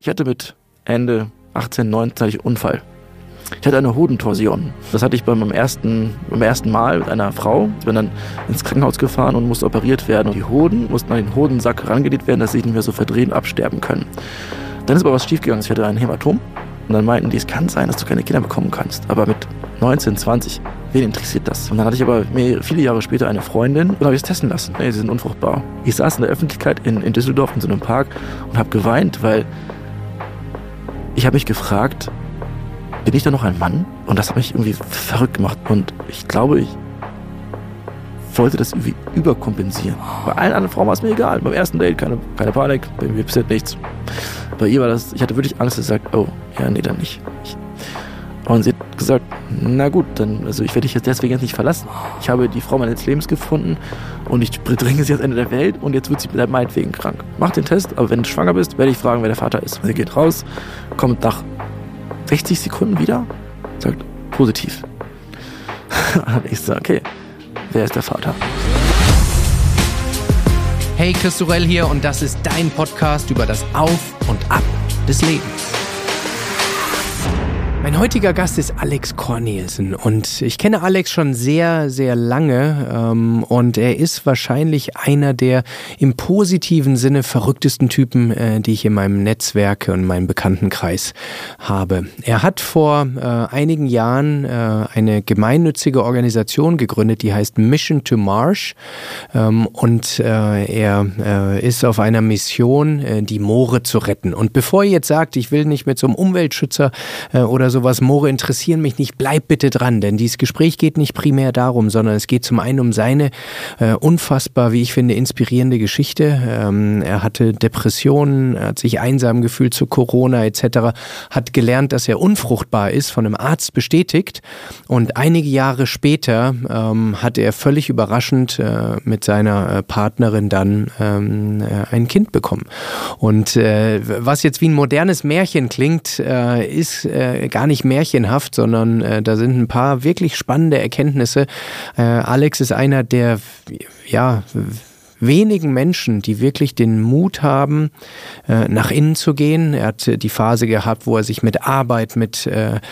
Ich hatte mit Ende 18, 19 hatte ich einen Unfall. Ich hatte eine Hodentorsion. Das hatte ich beim ersten Mal mit einer Frau. Ich bin dann ins Krankenhaus gefahren und musste operiert werden. Und die Hoden mussten an den Hodensack herangelegt werden, dass sie nicht mehr so verdrehen absterben können. Dann ist aber was schiefgegangen. Ich hatte ein Hämatom. Und dann meinten die, es kann sein, dass du keine Kinder bekommen kannst. Aber mit 19, 20, wen interessiert das? Und dann hatte ich aber viele Jahre später eine Freundin und habe ich es testen lassen. Nee, sie sind unfruchtbar. Ich saß in der Öffentlichkeit in Düsseldorf in so einem Park und habe geweint, weil ich habe mich gefragt, bin ich da noch ein Mann? Und das hat mich irgendwie verrückt gemacht. Und ich glaube, ich wollte das irgendwie überkompensieren. Bei allen anderen Frauen war es mir egal. Beim ersten Date keine Panik, bei mir passiert nichts. Bei ihr war das, ich hatte wirklich Angst, dass sie sagt, oh, ja, nee, dann nicht. Und sie hat gesagt, na gut, dann, also ich werde dich jetzt deswegen jetzt nicht verlassen. Ich habe die Frau meines Lebens gefunden und ich bringe sie ans Ende der Welt und jetzt wird sie meinetwegen krank. Mach den Test, aber wenn du schwanger bist, werde ich fragen, wer der Vater ist. Sie geht raus, kommt nach 60 Sekunden wieder, sagt positiv. Und ich sage, okay, wer ist der Vater? Hey, Chris Sorel hier und das ist dein Podcast über das Auf und Ab des Lebens. Mein heutiger Gast ist Alex Cornelsen und ich kenne Alex schon sehr, sehr lange und er ist wahrscheinlich einer der im positiven Sinne verrücktesten Typen, die ich in meinem Netzwerk und meinem Bekanntenkreis habe. Er hat vor einigen Jahren eine gemeinnützige Organisation gegründet, die heißt Mission to Mars und er ist auf einer Mission, die Moore zu retten. Und bevor ihr jetzt sagt, ich will nicht mit so einem Umweltschützer oder sowas, Moore interessieren mich nicht, bleib bitte dran, denn dieses Gespräch geht nicht primär darum, sondern es geht zum einen um seine unfassbar, wie ich finde, inspirierende Geschichte. Er hatte Depressionen, hat sich einsam gefühlt zu Corona etc., hat gelernt, dass er unfruchtbar ist, von einem Arzt bestätigt und einige Jahre später hat er völlig überraschend mit seiner Partnerin dann ein Kind bekommen. Und was jetzt wie ein modernes Märchen klingt, ist gar nicht märchenhaft, sondern da sind ein paar wirklich spannende Erkenntnisse. Alex ist einer der wenigen Menschen, die wirklich den Mut haben, nach innen zu gehen. Er hat die Phase gehabt, wo er sich mit Arbeit, mit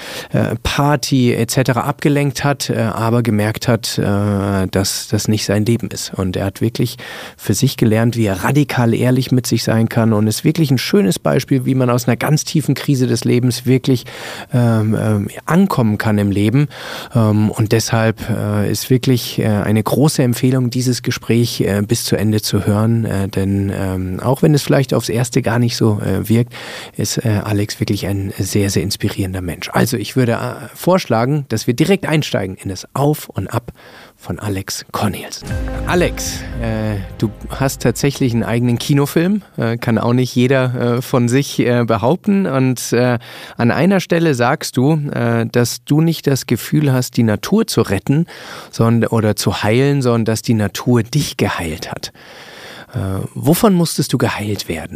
Party etc. abgelenkt hat, aber gemerkt hat, dass das nicht sein Leben ist. Und er hat wirklich für sich gelernt, wie er radikal ehrlich mit sich sein kann und ist wirklich ein schönes Beispiel, wie man aus einer ganz tiefen Krise des Lebens wirklich ankommen kann im Leben. Und deshalb ist wirklich eine große Empfehlung, dieses Gespräch bis zu Ende zu hören, denn auch wenn es vielleicht aufs Erste gar nicht so wirkt, ist Alex wirklich ein sehr, sehr inspirierender Mensch. Also ich würde vorschlagen, dass wir direkt einsteigen in das Auf und Ab von Alex Cornelsen. Alex, du hast tatsächlich einen eigenen Kinofilm, kann auch nicht jeder von sich behaupten und an einer Stelle sagst du, dass du nicht das Gefühl hast, die Natur zu retten oder zu heilen, sondern dass die Natur dich geheilt hat. Wovon musstest du geheilt werden?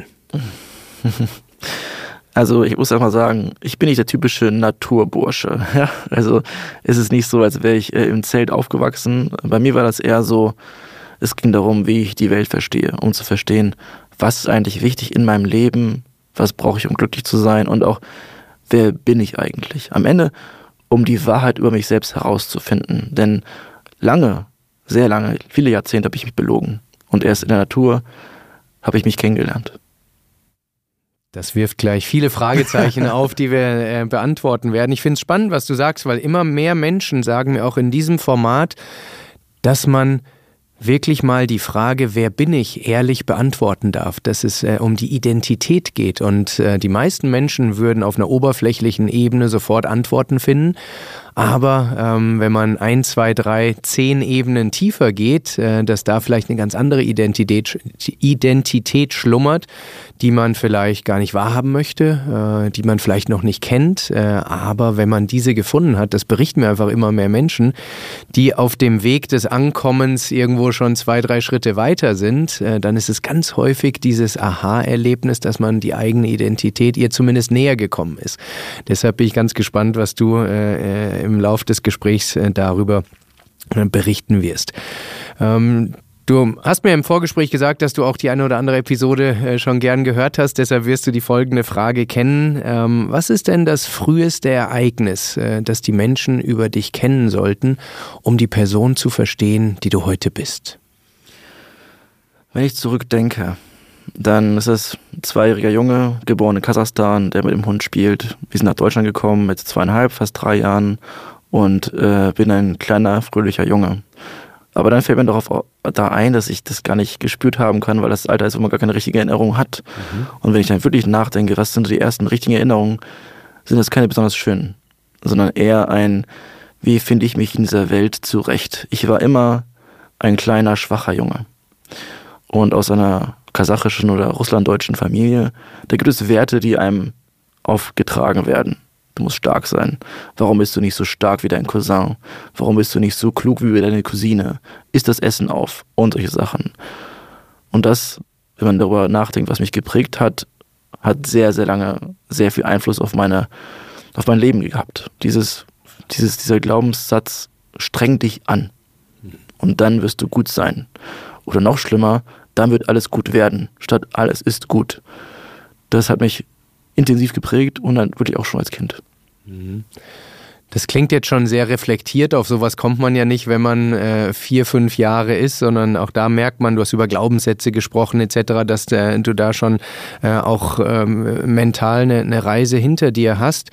Also ich muss einfach sagen, ich bin nicht der typische Naturbursche. Ja? Also es ist nicht so, als wäre ich im Zelt aufgewachsen. Bei mir war das eher so, es ging darum, wie ich die Welt verstehe, um zu verstehen, was ist eigentlich wichtig in meinem Leben, was brauche ich, um glücklich zu sein und auch, wer bin ich eigentlich? Am Ende, um die Wahrheit über mich selbst herauszufinden. Denn sehr lange, viele Jahrzehnte habe ich mich belogen. Und erst in der Natur habe ich mich kennengelernt. Das wirft gleich viele Fragezeichen auf, die wir beantworten werden. Ich finde es spannend, was du sagst, weil immer mehr Menschen sagen mir auch in diesem Format, dass man wirklich mal die Frage, wer bin ich, ehrlich beantworten darf, dass es um die Identität geht. Und die meisten Menschen würden auf einer oberflächlichen Ebene sofort Antworten finden. Aber wenn man 1, 2, 3, 10 Ebenen tiefer geht, dass da vielleicht eine ganz andere Identität schlummert, die man vielleicht gar nicht wahrhaben möchte, die man vielleicht noch nicht kennt. Aber wenn man diese gefunden hat, das berichten mir einfach immer mehr Menschen, die auf dem Weg des Ankommens irgendwo schon 2, 3 Schritte weiter sind, dann ist es ganz häufig dieses Aha-Erlebnis, dass man die eigene Identität ihr zumindest näher gekommen ist. Deshalb bin ich ganz gespannt, was du im Lauf des Gesprächs darüber berichten wirst. Du hast mir im Vorgespräch gesagt, dass du auch die eine oder andere Episode schon gern gehört hast, deshalb wirst du die folgende Frage kennen. Was ist denn das früheste Ereignis, das die Menschen über dich kennen sollten, um die Person zu verstehen, die du heute bist? Wenn ich zurückdenke, dann ist es ein 2-jähriger Junge, geboren in Kasachstan, der mit dem Hund spielt. Wir sind nach Deutschland gekommen mit 2,5, fast 3 Jahren und bin ein kleiner, fröhlicher Junge. Aber dann fällt mir darauf da ein, dass ich das gar nicht gespürt haben kann, weil das Alter ist, wo man gar keine richtige Erinnerung hat. Und wenn ich dann wirklich nachdenke, was sind die ersten richtigen Erinnerungen, sind das keine besonders schönen, sondern eher wie finde ich mich in dieser Welt zurecht. Ich war immer ein kleiner, schwacher Junge. Und aus einer kasachischen oder russlanddeutschen Familie, da gibt es Werte, die einem aufgetragen werden. Du musst stark sein. Warum bist du nicht so stark wie dein Cousin? Warum bist du nicht so klug wie deine Cousine? Isst das Essen auf? Und solche Sachen. Und das, wenn man darüber nachdenkt, was mich geprägt hat, hat sehr, sehr lange sehr viel Einfluss auf mein Leben gehabt. Dieser Glaubenssatz, streng dich an. Und dann wirst du gut sein. Oder noch schlimmer, dann wird alles gut werden, statt alles ist gut. Das hat mich intensiv geprägt und dann wirklich auch schon als Kind. Das klingt jetzt schon sehr reflektiert, auf sowas kommt man ja nicht, wenn man 4, 5 Jahre ist, sondern auch da merkt man, du hast über Glaubenssätze gesprochen etc., dass du da schon auch mental eine Reise hinter dir hast.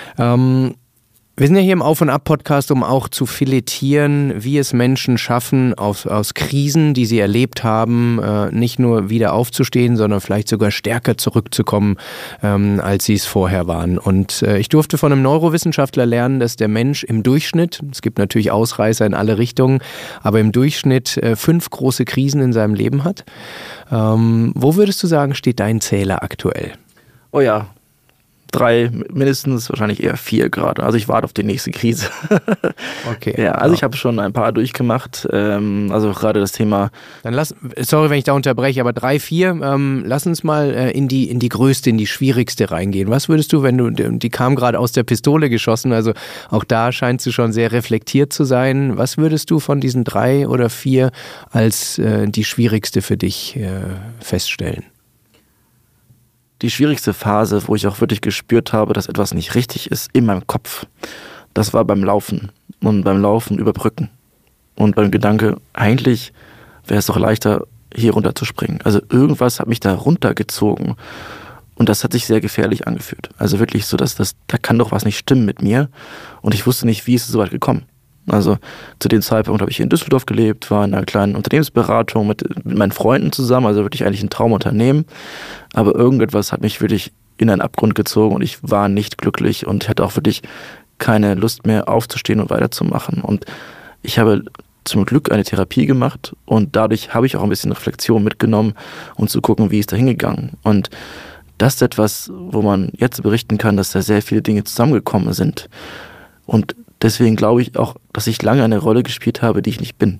Wir sind ja hier im Auf- und Ab-Podcast, um auch zu filetieren, wie es Menschen schaffen, aus Krisen, die sie erlebt haben, nicht nur wieder aufzustehen, sondern vielleicht sogar stärker zurückzukommen, als sie es vorher waren. Und ich durfte von einem Neurowissenschaftler lernen, dass der Mensch im Durchschnitt, es gibt natürlich Ausreißer in alle Richtungen, aber im Durchschnitt 5 große Krisen in seinem Leben hat. Wo würdest du sagen, steht dein Zähler aktuell? Oh ja. 3 mindestens, wahrscheinlich eher 4 gerade. Also ich warte auf die nächste Krise. Okay. Ja, also ich habe schon ein paar durchgemacht. Also gerade das Thema. Dann sorry, wenn ich da unterbreche, aber 3, 4, lass uns mal in die größte, in die schwierigste reingehen. Was würdest du, die kam gerade aus der Pistole geschossen, also auch da scheinst du schon sehr reflektiert zu sein. Was würdest du von diesen 3 oder 4 als die schwierigste für dich feststellen? Die schwierigste Phase, wo ich auch wirklich gespürt habe, dass etwas nicht richtig ist, in meinem Kopf, das war beim Laufen. Und beim Laufen über Brücken. Und beim Gedanke, eigentlich wäre es doch leichter, hier runter zu springen. Also irgendwas hat mich da runtergezogen. Und das hat sich sehr gefährlich angefühlt. Also wirklich so, dass da kann doch was nicht stimmen mit mir. Und ich wusste nicht, wie ist es so weit gekommen. Also zu dem Zeitpunkt habe ich hier in Düsseldorf gelebt, war in einer kleinen Unternehmensberatung mit meinen Freunden zusammen, also wirklich eigentlich ein Traumunternehmen. Aber irgendetwas hat mich wirklich in einen Abgrund gezogen und ich war nicht glücklich und ich hatte auch wirklich keine Lust mehr aufzustehen und weiterzumachen. Und ich habe zum Glück eine Therapie gemacht und dadurch habe ich auch ein bisschen Reflexion mitgenommen und zu gucken, wie ist da hingegangen. Und das ist etwas, wo man jetzt berichten kann, dass da sehr viele Dinge zusammengekommen sind. Und deswegen glaube ich auch, dass ich lange eine Rolle gespielt habe, die ich nicht bin.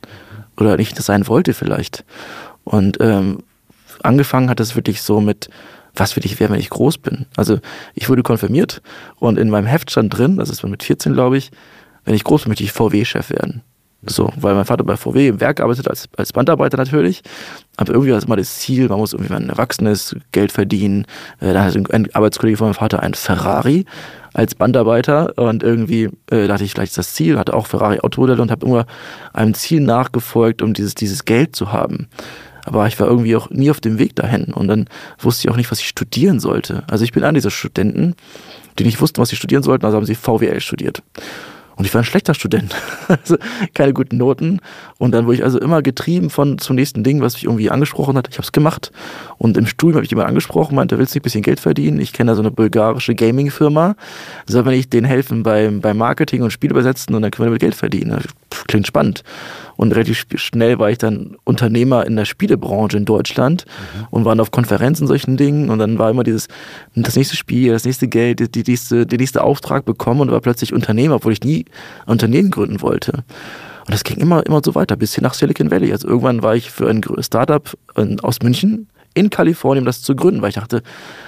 Oder nicht sein wollte vielleicht. Und angefangen hat es wirklich so mit, was will ich werden, wenn ich groß bin? Also ich wurde konfirmiert und in meinem Heft stand drin, das ist mit 14 glaube ich, wenn ich groß bin, möchte ich VW-Chef werden. So, weil mein Vater bei VW im Werk arbeitet, als Bandarbeiter natürlich. Aber irgendwie war das immer das Ziel, man muss irgendwie, wenn man erwachsen ist, Geld verdienen. Dann hatte ein Arbeitskollege von meinem Vater einen Ferrari als Bandarbeiter und irgendwie dachte ich, vielleicht ist das Ziel, hatte auch Ferrari-Automodelle und habe immer einem Ziel nachgefolgt, um dieses Geld zu haben. Aber ich war irgendwie auch nie auf dem Weg dahin und dann wusste ich auch nicht, was ich studieren sollte. Also ich bin einer dieser Studenten, die nicht wussten, was sie studieren sollten, also haben sie VWL studiert. Und ich war ein schlechter Student, also keine guten Noten. Und dann wurde ich also immer getrieben zum nächsten Ding, was mich irgendwie angesprochen hat. Ich habe es gemacht. Und im Studium habe ich jemanden angesprochen, meinte, willst du nicht ein bisschen Geld verdienen? Ich kenne da so eine bulgarische Gaming-Firma. Soll man nicht denen helfen beim Marketing und Spiel übersetzen und dann können wir damit Geld verdienen? Klingt spannend. Und relativ schnell war ich dann Unternehmer in der Spielebranche in Deutschland und waren auf Konferenzen, solchen Dingen. Und dann war immer das nächste Spiel, das nächste Geld, der nächste Auftrag bekommen und war plötzlich Unternehmer, obwohl ich nie ein Unternehmen gründen wollte. Und das ging immer so weiter, bis hin nach Silicon Valley. Also irgendwann war ich für ein Startup aus München in Kalifornien, um das zu gründen, weil ich dachte,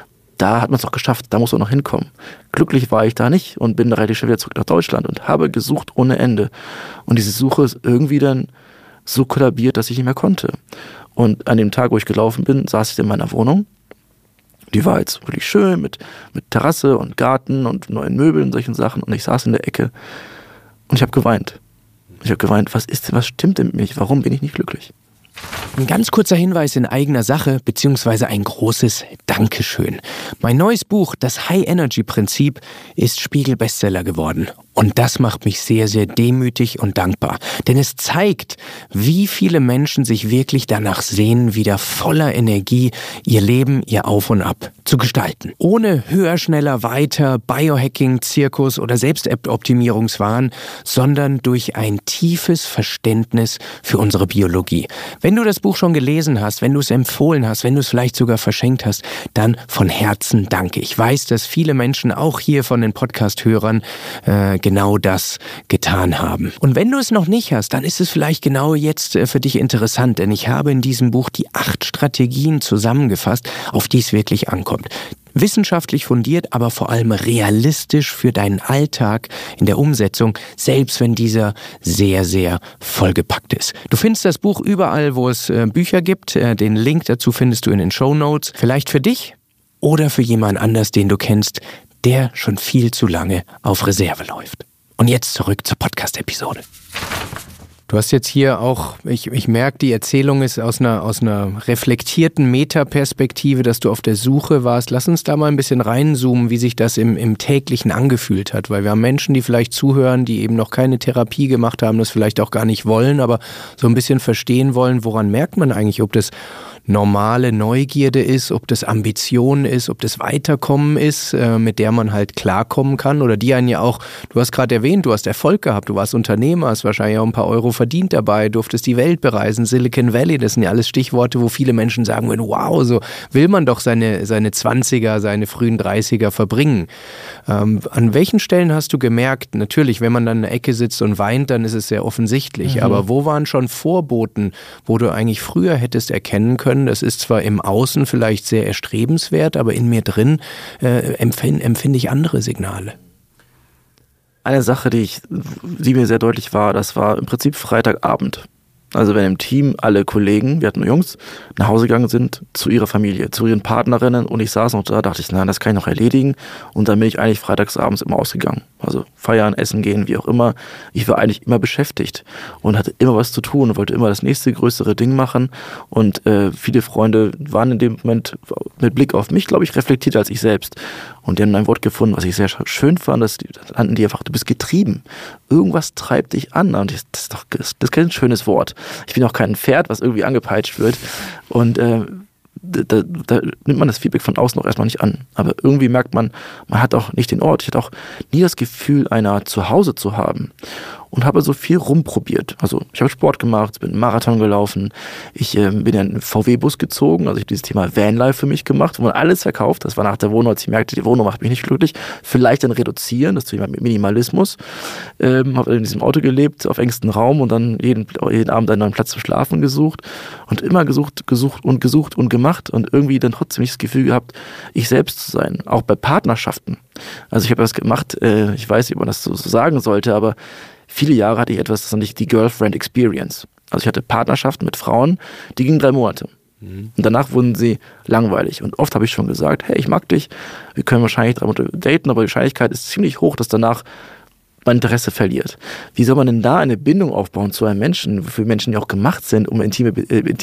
da hat man es doch geschafft, da muss man noch hinkommen. Glücklich war ich da nicht und bin relativ schnell wieder zurück nach Deutschland und habe gesucht ohne Ende. Und diese Suche ist irgendwie dann so kollabiert, dass ich nicht mehr konnte. Und an dem Tag, wo ich gelaufen bin, saß ich in meiner Wohnung. Die war jetzt wirklich schön mit Terrasse und Garten und neuen Möbeln und solchen Sachen. Und ich saß in der Ecke und ich habe geweint. Ich habe geweint, was stimmt denn mit mir nicht? Warum bin ich nicht glücklich? Ein ganz kurzer Hinweis in eigener Sache, beziehungsweise ein großes Dankeschön. Mein neues Buch, das High-Energy-Prinzip, ist Spiegel-Bestseller geworden. Und das macht mich sehr, sehr demütig und dankbar. Denn es zeigt, wie viele Menschen sich wirklich danach sehnen, wieder voller Energie ihr Leben, ihr Auf und Ab zu gestalten. Ohne höher, schneller, weiter, Biohacking, Zirkus oder Selbstoptimierungswahn, sondern durch ein tiefes Verständnis für unsere Biologie. Wenn du das Buch schon gelesen hast, wenn du es empfohlen hast, wenn du es vielleicht sogar verschenkt hast, dann von Herzen danke. Ich weiß, dass viele Menschen auch hier von den Podcast-Hörern genau das getan haben. Und wenn du es noch nicht hast, dann ist es vielleicht genau jetzt für dich interessant, denn ich habe in diesem Buch die 8 Strategien zusammengefasst, auf die es wirklich ankommt. Wissenschaftlich fundiert, aber vor allem realistisch für deinen Alltag in der Umsetzung, selbst wenn dieser sehr, sehr vollgepackt ist. Du findest das Buch überall, wo es Bücher gibt. Den Link dazu findest du in den Shownotes. Vielleicht für dich oder für jemand anders, den du kennst, der schon viel zu lange auf Reserve läuft. Und jetzt zurück zur Podcast-Episode. Du hast jetzt hier auch, ich merke, die Erzählung ist aus einer reflektierten Metaperspektive, dass du auf der Suche warst. Lass uns da mal ein bisschen reinzoomen, wie sich das im Täglichen angefühlt hat. Weil wir haben Menschen, die vielleicht zuhören, die eben noch keine Therapie gemacht haben, das vielleicht auch gar nicht wollen, aber so ein bisschen verstehen wollen, woran merkt man eigentlich, ob das normale Neugierde ist, ob das Ambition ist, ob das Weiterkommen ist, mit der man halt klarkommen kann oder die einen ja auch, du hast gerade erwähnt, du hast Erfolg gehabt, du warst Unternehmer, hast wahrscheinlich auch ein paar Euro verdient dabei, durftest die Welt bereisen, Silicon Valley, das sind ja alles Stichworte, wo viele Menschen sagen, wow, so will man doch seine 20er, seine frühen 30er verbringen. An welchen Stellen hast du gemerkt, natürlich, wenn man dann in der Ecke sitzt und weint, dann ist es sehr offensichtlich, aber wo waren schon Vorboten, wo du eigentlich früher hättest erkennen können, das ist zwar im Außen vielleicht sehr erstrebenswert, aber in mir drin empfinde ich andere Signale. Eine Sache, die mir sehr deutlich war, das war im Prinzip Freitagabend. Also wenn im Team alle Kollegen, wir hatten nur Jungs, nach Hause gegangen sind zu ihrer Familie, zu ihren Partnerinnen und ich saß noch da, dachte ich, nein, das kann ich noch erledigen und dann bin ich eigentlich freitagsabends immer ausgegangen. Also feiern, essen gehen, wie auch immer. Ich war eigentlich immer beschäftigt und hatte immer was zu tun und wollte immer das nächste größere Ding machen und viele Freunde waren in dem Moment mit Blick auf mich, glaube ich, reflektierter als ich selbst. Und die haben ein Wort gefunden, was ich sehr schön fand, das nannten die einfach, du bist getrieben. Irgendwas treibt dich an. Und das ist kein schönes Wort. Ich bin auch kein Pferd, was irgendwie angepeitscht wird. Und da nimmt man das Feedback von außen auch erstmal nicht an. Aber irgendwie merkt man hat auch nicht den Ort. Ich hatte auch nie das Gefühl, einer zu Hause zu haben. Und habe so viel rumprobiert. Also ich habe Sport gemacht, bin einen Marathon gelaufen, ich bin in einen VW-Bus gezogen, also ich habe dieses Thema Vanlife für mich gemacht, wo man alles verkauft. Das war nach der Wohnung, als ich merkte, die Wohnung macht mich nicht glücklich. Vielleicht dann reduzieren, das Thema Minimalismus. Habe in diesem Auto gelebt, auf engstem Raum und dann jeden Abend einen neuen Platz zum Schlafen gesucht und immer gesucht und gemacht und irgendwie dann trotzdem nicht das Gefühl gehabt, ich selbst zu sein, auch bei Partnerschaften. Also ich habe das gemacht, ich weiß nicht, ob man das so sagen sollte, aber viele Jahre hatte ich etwas, das nannte ich die Girlfriend Experience. Also ich hatte Partnerschaften mit Frauen, die gingen 3 Monate. Und danach wurden sie langweilig. Und oft habe ich schon gesagt, hey, ich mag dich, wir können wahrscheinlich 3 Monate daten, aber die Wahrscheinlichkeit ist ziemlich hoch, dass danach mein Interesse verliert. Wie soll man denn da eine Bindung aufbauen zu einem Menschen, wofür Menschen ja auch gemacht sind, um intime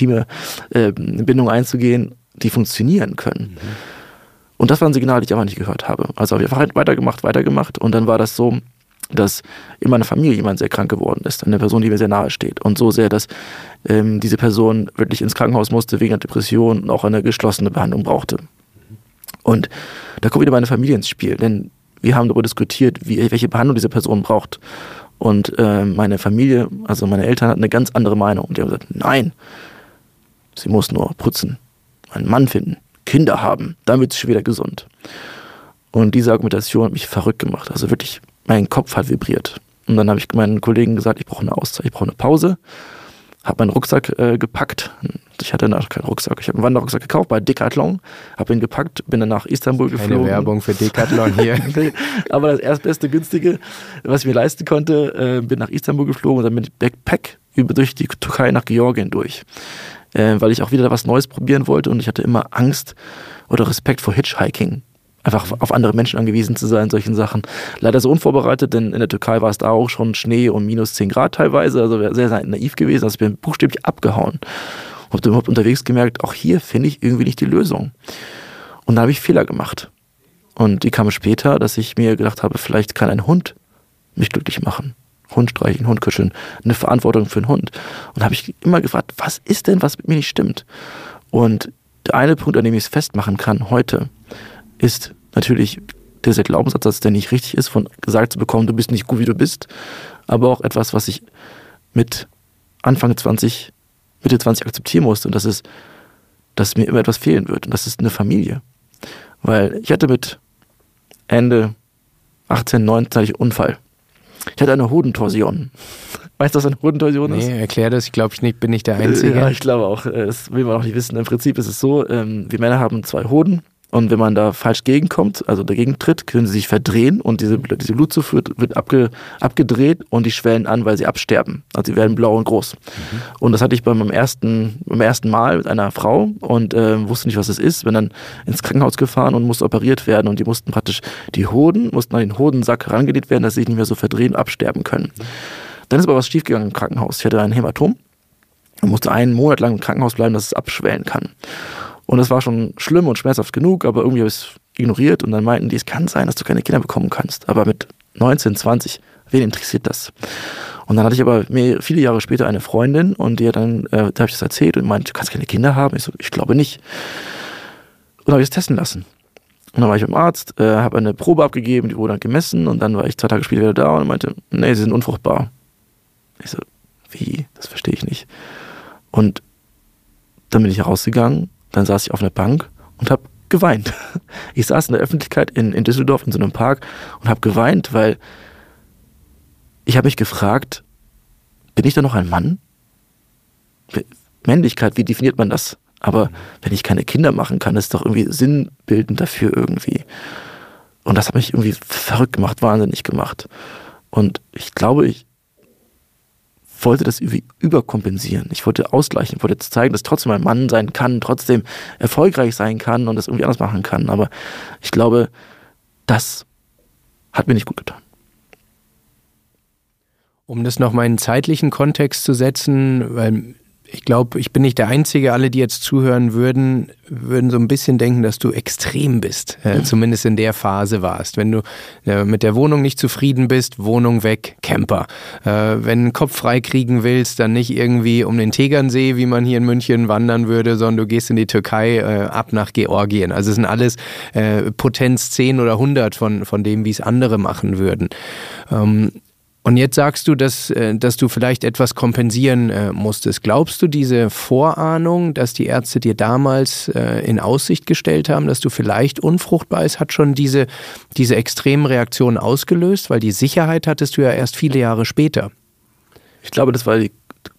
Bindungen einzugehen, die funktionieren können? Und das war ein Signal, das ich aber nicht gehört habe. Also habe ich einfach weitergemacht und dann war das so, dass in meiner Familie jemand sehr krank geworden ist, eine Person, die mir sehr nahe steht und so sehr, dass diese Person wirklich ins Krankenhaus musste wegen einer Depression und auch eine geschlossene Behandlung brauchte. Und da kommt wieder meine Familie ins Spiel, denn wir haben darüber diskutiert, welche Behandlung diese Person braucht. Und meine Familie, also meine Eltern, hatten eine ganz andere Meinung. Und die haben gesagt, nein, sie muss nur putzen, einen Mann finden, Kinder haben, dann wird sie schon wieder gesund. Und diese Argumentation hat mich verrückt gemacht, also wirklich. Mein Kopf hat vibriert. Und dann habe ich meinen Kollegen gesagt, ich brauche eine Auszeit, ich brauche eine Pause. Habe meinen Rucksack gepackt. Ich hatte danach keinen Rucksack. Ich habe einen Wanderrucksack gekauft bei Decathlon, habe ihn gepackt, bin dann nach Istanbul geflogen. Keine Werbung für Decathlon hier. Aber das erstbeste, günstige, was ich mir leisten konnte, bin nach Istanbul geflogen und dann mit Backpack durch die Türkei nach Georgien durch, weil ich auch wieder was Neues probieren wollte und ich hatte immer Angst oder Respekt vor Hitchhiking. Einfach auf andere Menschen angewiesen zu sein, solchen Sachen. Leider so unvorbereitet, denn in der Türkei war es da auch schon Schnee und minus 10 Grad teilweise, also wäre sehr, sehr naiv gewesen. Also ich bin buchstäblich abgehauen. Hab dann überhaupt unterwegs gemerkt, auch hier finde ich irgendwie nicht die Lösung. Und da habe ich Fehler gemacht. Und die kamen später, dass ich mir gedacht habe, vielleicht kann ein Hund mich glücklich machen. Hund streichen, Hund kuscheln, eine Verantwortung für einen Hund. Und habe ich immer gefragt, was ist denn, was mit mir nicht stimmt? Und der eine Punkt, an dem ich es festmachen kann heute, ist natürlich dieser Glaubenssatz, dass der nicht richtig ist, von gesagt zu bekommen, du bist nicht gut, wie du bist, aber auch etwas, was ich mit Mitte 20 akzeptieren musste, und das ist, dass mir immer etwas fehlen wird, und das ist eine Familie. Weil ich hatte mit Ende 18, 19 einen Unfall. Ich hatte eine Hodentorsion. Weißt du, was eine Hodentorsion ist? Nee, erklär das. Ich glaube, bin nicht der Einzige. Ja, ich glaube auch. Das will man auch nicht wissen. Im Prinzip ist es so, wir Männer haben 2 Hoden. Und wenn man da falsch gegenkommt, also dagegen tritt, können sie sich verdrehen und diese Blutzufuhr wird abgedreht und die schwellen an, weil sie absterben. Also sie werden blau und groß. Und das hatte ich beim ersten Mal mit einer Frau und wusste nicht, was es ist. Bin dann ins Krankenhaus gefahren und musste operiert werden und die mussten praktisch mussten an den Hodensack herangelegt werden, dass sie sich nicht mehr so verdrehen und absterben können. Dann ist aber was schiefgegangen im Krankenhaus. Ich hatte ein Hämatom und musste 1 Monat lang im Krankenhaus bleiben, dass es abschwellen kann. Und das war schon schlimm und schmerzhaft genug, aber irgendwie habe ich es ignoriert und dann meinten die, es kann sein, dass du keine Kinder bekommen kannst. Aber mit 19, 20, wen interessiert das? Und dann hatte ich aber viele Jahre später eine Freundin und da habe ich das erzählt und meinte, du kannst keine Kinder haben? Ich so, ich glaube nicht. Und dann habe ich es testen lassen. Und dann war ich beim Arzt, habe eine Probe abgegeben, die wurde dann gemessen und dann war ich 2 Tage später wieder da und meinte, nee, sie sind unfruchtbar. Ich so, wie? Das verstehe ich nicht. Und dann bin ich rausgegangen. Dann saß ich auf einer Bank und habe geweint. Ich saß in der Öffentlichkeit in Düsseldorf in so einem Park und habe geweint, weil ich habe mich gefragt, bin ich da noch ein Mann? Männlichkeit, wie definiert man das? Aber wenn ich keine Kinder machen kann, ist doch irgendwie sinnbildend dafür irgendwie. Und das hat mich irgendwie verrückt gemacht, wahnsinnig gemacht. Und ich glaube, ich wollte das irgendwie überkompensieren. Ich wollte ausgleichen, ich wollte zeigen, dass trotzdem ein Mann sein kann, trotzdem erfolgreich sein kann und das irgendwie anders machen kann. Aber ich glaube, das hat mir nicht gut getan. Um das nochmal in einen zeitlichen Kontext zu setzen, weil ich glaube, ich bin nicht der Einzige, alle, die jetzt zuhören würden so ein bisschen denken, dass du extrem bist, zumindest in der Phase warst. Wenn du mit der Wohnung nicht zufrieden bist, Wohnung weg, Camper. Wenn du den Kopf frei kriegen willst, dann nicht irgendwie um den Tegernsee, wie man hier in München wandern würde, sondern du gehst in die Türkei, ab nach Georgien. Also es sind alles Potenz 10 oder 100 von dem, wie es andere machen würden. Und jetzt sagst du, dass du vielleicht etwas kompensieren musstest. Glaubst du, diese Vorahnung, dass die Ärzte dir damals in Aussicht gestellt haben, dass du vielleicht unfruchtbar bist, hat schon diese extremen Reaktionen ausgelöst? Weil die Sicherheit hattest du ja erst viele Jahre später. Ich glaube, das war die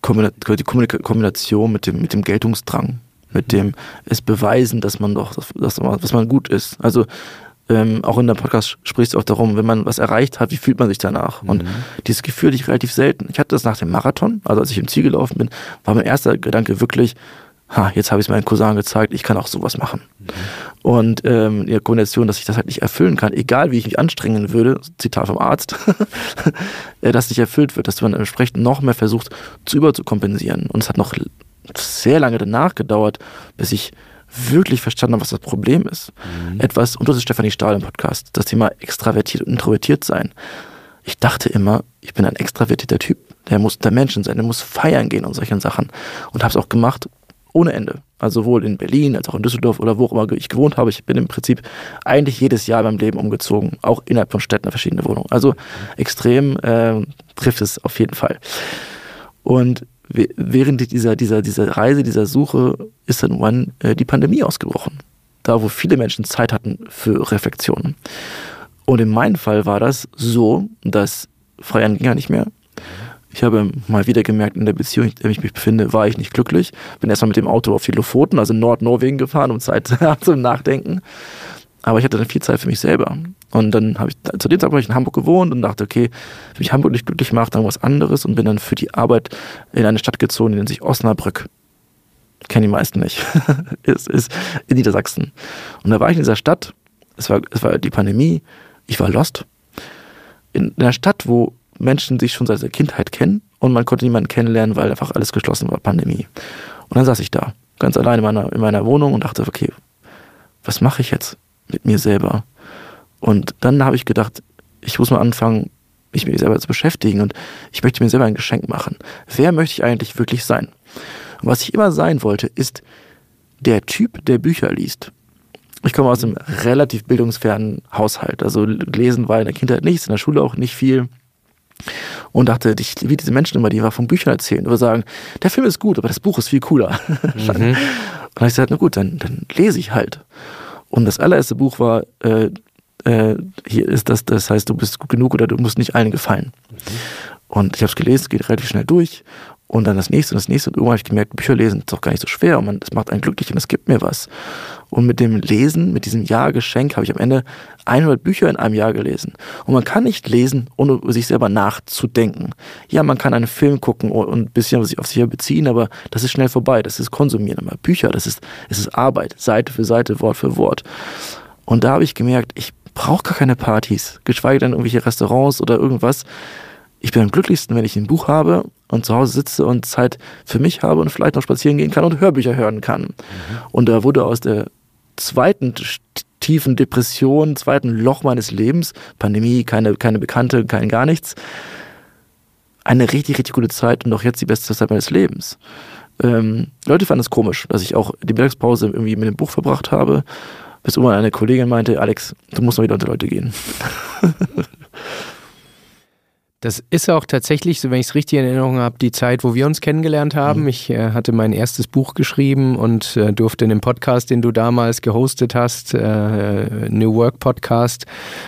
Kombination mit dem Geltungsdrang, mit dem es beweisen, dass man gut ist. Also auch in der Podcast sprichst du auch darum, wenn man was erreicht hat, wie fühlt man sich danach? Und dieses Gefühl hatte ich relativ selten. Ich hatte das nach dem Marathon, also als ich im Ziel gelaufen bin, war mein erster Gedanke wirklich, jetzt habe ich es meinem Cousin gezeigt, ich kann auch sowas machen. Und in der Kombination, dass ich das halt nicht erfüllen kann, egal wie ich mich anstrengen würde, Zitat vom Arzt, das nicht erfüllt wird, dass man entsprechend noch mehr versucht, überzukompensieren. Und es hat noch sehr lange danach gedauert, bis ich wirklich verstanden habe, was das Problem ist. Und das ist Stefanie Stahl im Podcast, das Thema extravertiert und introvertiert sein. Ich dachte immer, ich bin ein extravertierter Typ, der muss unter Menschen sein, der muss feiern gehen und solche Sachen. Und habe es auch gemacht, ohne Ende. Also sowohl in Berlin als auch in Düsseldorf oder wo auch immer ich gewohnt habe. Ich bin im Prinzip eigentlich jedes Jahr in meinem Leben umgezogen, auch innerhalb von Städten verschiedene Wohnungen. Also extrem trifft es auf jeden Fall. Und während dieser Reise, dieser Suche ist dann irgendwann die Pandemie ausgebrochen. Da, wo viele Menschen Zeit hatten für Reflexionen. Und in meinem Fall war das so, dass Freiern ging ja nicht mehr. Ich habe mal wieder gemerkt, in der Beziehung, in der ich mich befinde, war ich nicht glücklich. Bin erstmal mit dem Auto auf die Lofoten, also in Nordnorwegen gefahren, um Zeit zum Nachdenken. Aber ich hatte dann viel Zeit für mich selber. Und dann habe ich, zu dem Zeitpunkt in Hamburg gewohnt und dachte, okay, wenn mich Hamburg nicht glücklich macht, dann was anderes und bin dann für die Arbeit in eine Stadt gezogen, die nennt sich Osnabrück. Kennen die meisten nicht. Es ist in Niedersachsen. Und da war ich in dieser Stadt, es war die Pandemie, ich war lost. In einer Stadt, wo Menschen sich schon seit der Kindheit kennen und man konnte niemanden kennenlernen, weil einfach alles geschlossen war, Pandemie. Und dann saß ich da, ganz allein in meiner Wohnung und dachte, okay, was mache ich jetzt mit mir selber? Und dann habe ich gedacht, ich muss mal anfangen, mich mit mir selber zu beschäftigen und ich möchte mir selber ein Geschenk machen. Wer möchte ich eigentlich wirklich sein? Und was ich immer sein wollte, ist der Typ, der Bücher liest. Ich komme aus einem relativ bildungsfernen Haushalt. Also lesen war in der Kindheit nichts, in der Schule auch nicht viel. Und dachte, ich liebe diese Menschen immer, die einfach von Büchern erzählen oder sagen, der Film ist gut, aber das Buch ist viel cooler. Und dann habe ich gesagt, na gut, dann lese ich halt. Und das allererste Buch war, hier ist das heißt, du bist gut genug oder du musst nicht allen gefallen. Und ich habe es gelesen, es geht relativ schnell durch. Und dann das nächste. Und irgendwann habe ich gemerkt, Bücher lesen ist doch gar nicht so schwer. Und das macht einen glücklich und es gibt mir was. Und mit dem Lesen, mit diesem Jahrgeschenk, habe ich am Ende 100 Bücher in einem Jahr gelesen. Und man kann nicht lesen, ohne sich selber nachzudenken. Ja, man kann einen Film gucken und ein bisschen sich auf sich beziehen, aber das ist schnell vorbei. Das ist Konsumieren. Aber Bücher, es ist Arbeit. Seite für Seite, Wort für Wort. Und da habe ich gemerkt, ich brauche gar keine Partys, geschweige denn irgendwelche Restaurants oder irgendwas. Ich bin am glücklichsten, wenn ich ein Buch habe und zu Hause sitze und Zeit für mich habe und vielleicht noch spazieren gehen kann und Hörbücher hören kann. Und da wurde aus der zweiten tiefen Depression, zweiten Loch meines Lebens, Pandemie, keine Bekannte, kein gar nichts, eine richtig, richtig gute Zeit und auch jetzt die beste Zeit meines Lebens. Leute fanden es komisch, dass ich auch die Mittagspause irgendwie mit dem Buch verbracht habe, bis irgendwann eine Kollegin meinte, Alex, du musst mal wieder unter Leute gehen. Das ist auch tatsächlich, so wenn ich es richtig in Erinnerung habe, die Zeit, wo wir uns kennengelernt haben. Ich hatte mein erstes Buch geschrieben und durfte in dem Podcast, den du damals gehostet hast, New Work Podcast.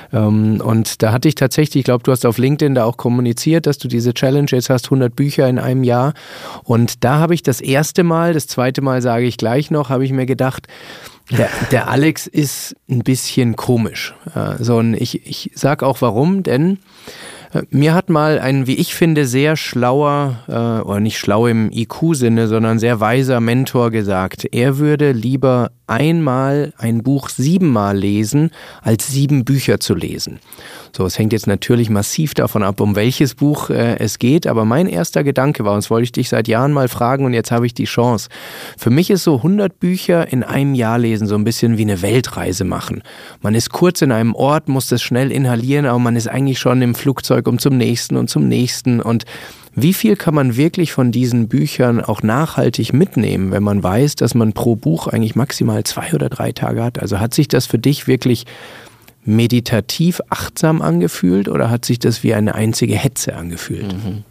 Und da hatte ich tatsächlich, ich glaube, du hast auf LinkedIn da auch kommuniziert, dass du diese Challenge jetzt hast, 100 Bücher in einem Jahr. Und da habe ich das zweite Mal sage ich gleich noch, habe ich mir gedacht, der Alex ist ein bisschen komisch. Und ich sag auch warum, denn mir hat mal ein, wie ich finde, sehr schlauer, oder nicht schlau im IQ-Sinne, sondern sehr weiser Mentor gesagt, er würde lieber einmal ein Buch 7-mal lesen, als 7 Bücher zu lesen. So, es hängt jetzt natürlich massiv davon ab, um welches Buch es geht, aber mein erster Gedanke war, und das wollte ich dich seit Jahren mal fragen und jetzt habe ich die Chance. Für mich ist so 100 Bücher in einem Jahr lesen so ein bisschen wie eine Weltreise machen. Man ist kurz in einem Ort, muss das schnell inhalieren, aber man ist eigentlich schon im Flugzeug zum nächsten und wie viel kann man wirklich von diesen Büchern auch nachhaltig mitnehmen, wenn man weiß, dass man pro Buch eigentlich maximal 2 oder 3 Tage hat? Also hat sich das für dich wirklich meditativ achtsam angefühlt oder hat sich das wie eine einzige Hetze angefühlt?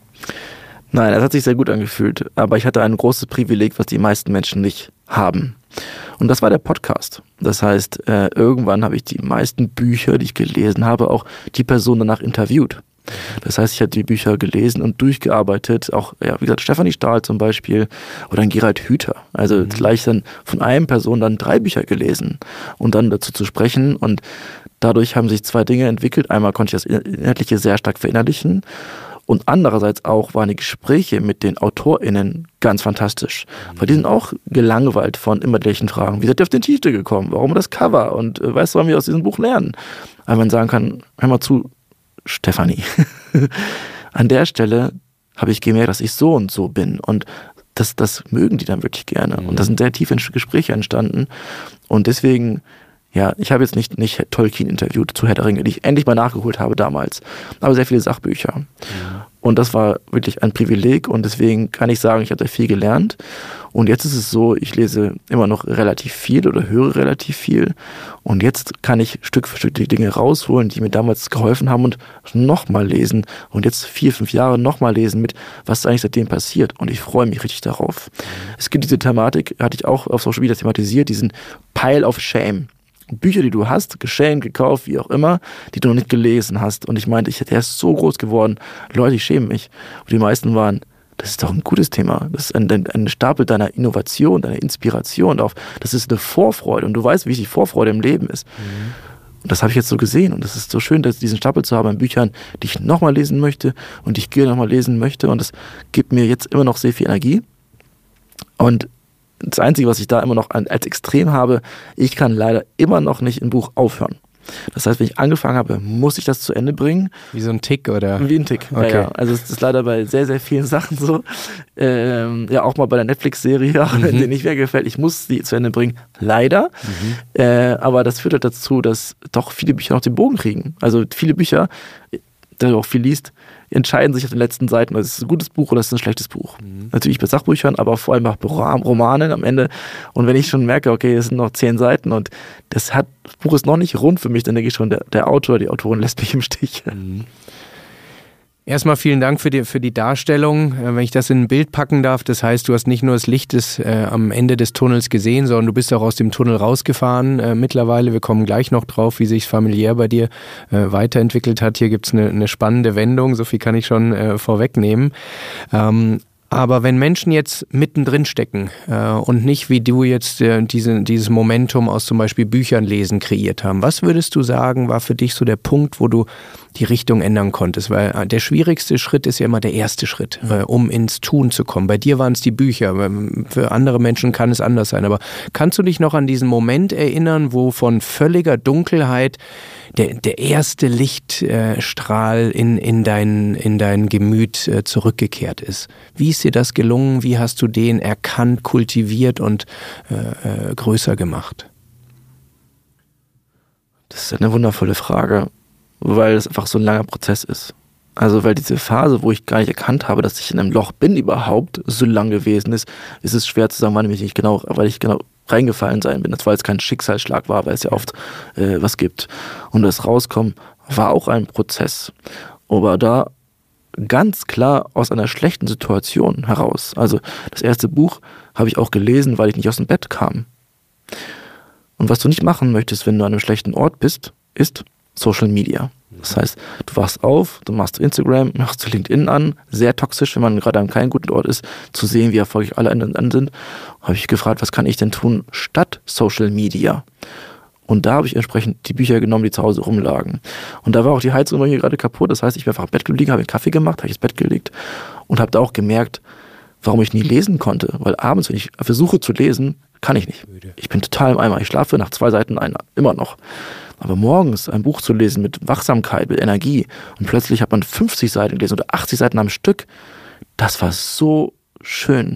Nein, es hat sich sehr gut angefühlt, aber ich hatte ein großes Privileg, was die meisten Menschen nicht haben. Und das war der Podcast. Das heißt, irgendwann habe ich die meisten Bücher, die ich gelesen habe, auch die Person danach interviewt. Das heißt, ich habe die Bücher gelesen und durchgearbeitet, auch, ja, wie gesagt, Stefanie Stahl zum Beispiel oder ein Gerald Hüther. Also gleich dann von einer Person dann 3 Bücher gelesen und dann dazu zu sprechen und dadurch haben sich 2 Dinge entwickelt. Einmal konnte ich das Inhaltliche sehr stark verinnerlichen und andererseits auch waren die Gespräche mit den AutorInnen ganz fantastisch, weil die sind auch gelangweilt von immer gleichen Fragen. Wie seid ihr auf den Titel gekommen? Warum das Cover? Und weißt du, was wir aus diesem Buch lernen? Weil man sagen kann, hör mal zu, Stefanie, an der Stelle habe ich gemerkt, dass ich so und so bin und das mögen die dann wirklich gerne und da sind sehr tiefe Gespräche entstanden und deswegen, ja, ich habe jetzt nicht Tolkien interviewt zu Herr der Ringe, die ich endlich mal nachgeholt habe damals, aber sehr viele Sachbücher und das war wirklich ein Privileg und deswegen kann ich sagen, ich habe da viel gelernt und jetzt ist es so, ich lese immer noch relativ viel oder höre relativ viel und jetzt kann ich Stück für Stück die Dinge rausholen, die mir damals geholfen haben und nochmal lesen und jetzt 4, 5 Jahre nochmal lesen mit, was ist eigentlich seitdem passiert und ich freue mich richtig darauf. Es gibt diese Thematik, hatte ich auch auf Social Media thematisiert, diesen Pile of Shame. Bücher, die du hast, geschenkt, gekauft, wie auch immer, die du noch nicht gelesen hast. Und ich meinte, der ist so groß geworden. Leute, ich schäme mich. Und die meisten waren, das ist doch ein gutes Thema. Das ist ein Stapel deiner Innovation, deiner Inspiration drauf. Das ist eine Vorfreude und du weißt, wie wichtig Vorfreude im Leben ist. Und das habe ich jetzt so gesehen und das ist so schön, diesen Stapel zu haben an Büchern, die ich nochmal lesen möchte und die ich gerne nochmal lesen möchte und das gibt mir jetzt immer noch sehr viel Energie. Und das Einzige, was ich da immer noch als Extrem habe, ich kann leider immer noch nicht ein Buch aufhören. Das heißt, wenn ich angefangen habe, muss ich das zu Ende bringen. Wie so ein Tick, oder? Wie ein Tick, okay. Ja. Also es ist leider bei sehr, sehr vielen Sachen so. Ja, auch mal bei der Netflix-Serie, auch wenn sie nicht mehr gefällt, ich muss sie zu Ende bringen. Leider. Aber das führt halt dazu, dass doch viele Bücher noch den Bogen kriegen. Also viele Bücher, da du auch viel liest, entscheiden sich auf den letzten Seiten, ist es ein gutes Buch oder ist es ein schlechtes Buch. Natürlich bei Sachbüchern, aber vor allem auch bei Romanen am Ende. Und wenn ich schon merke, okay, es sind noch 10 Seiten und das Buch ist noch nicht rund für mich, dann denke ich schon, der Autor, die Autorin lässt mich im Stich. Erstmal vielen Dank für die Darstellung. Wenn ich das in ein Bild packen darf, das heißt, du hast nicht nur das Licht am Ende des Tunnels gesehen, sondern du bist auch aus dem Tunnel rausgefahren mittlerweile. Wir kommen gleich noch drauf, wie sich familiär bei dir weiterentwickelt hat. Hier gibt es eine spannende Wendung, so viel kann ich schon vorwegnehmen. Aber wenn Menschen jetzt mittendrin stecken und nicht wie du jetzt dieses Momentum aus zum Beispiel Büchern lesen kreiert haben, was würdest du sagen, war für dich so der Punkt, wo du die Richtung ändern konntest? Weil der schwierigste Schritt ist ja immer der erste Schritt, um ins Tun zu kommen. Bei dir waren es die Bücher, für andere Menschen kann es anders sein. Aber kannst du dich noch an diesen Moment erinnern, wo von völliger Dunkelheit der erste Lichtstrahl in dein Gemüt zurückgekehrt ist? Wie ist dir das gelungen? Wie hast du den erkannt, kultiviert und größer gemacht? Das ist eine wundervolle Frage, weil es einfach so ein langer Prozess ist. Also weil diese Phase, wo ich gar nicht erkannt habe, dass ich in einem Loch bin überhaupt, so lang gewesen ist es schwer zu sagen, weil ich genau reingefallen sein bin. Das war jetzt kein Schicksalsschlag war, weil es ja oft was gibt. Und das Rauskommen war auch ein Prozess. Aber da ganz klar aus einer schlechten Situation heraus. Also das erste Buch habe ich auch gelesen, weil ich nicht aus dem Bett kam. Und was du nicht machen möchtest, wenn du an einem schlechten Ort bist, ist Social Media. Das heißt, du wachst auf, du machst Instagram, machst LinkedIn an, sehr toxisch, wenn man gerade an keinem guten Ort ist, zu sehen, wie erfolgreich alle an sind. Habe ich gefragt, was kann ich denn tun statt Social Media? Und da habe ich entsprechend die Bücher genommen, die zu Hause rumlagen. Und da war auch die Heizung bei mir gerade kaputt. Das heißt, ich bin einfach im Bett geblieben, habe einen Kaffee gemacht, habe ich ins Bett gelegt und habe da auch gemerkt, warum ich nie lesen konnte. Weil abends, wenn ich versuche zu lesen, kann ich nicht. Ich bin total im Eimer. Ich schlafe nach 2 Seiten ein, immer noch. Aber morgens ein Buch zu lesen mit Wachsamkeit, mit Energie und plötzlich hat man 50 Seiten gelesen oder 80 Seiten am Stück, das war so schön.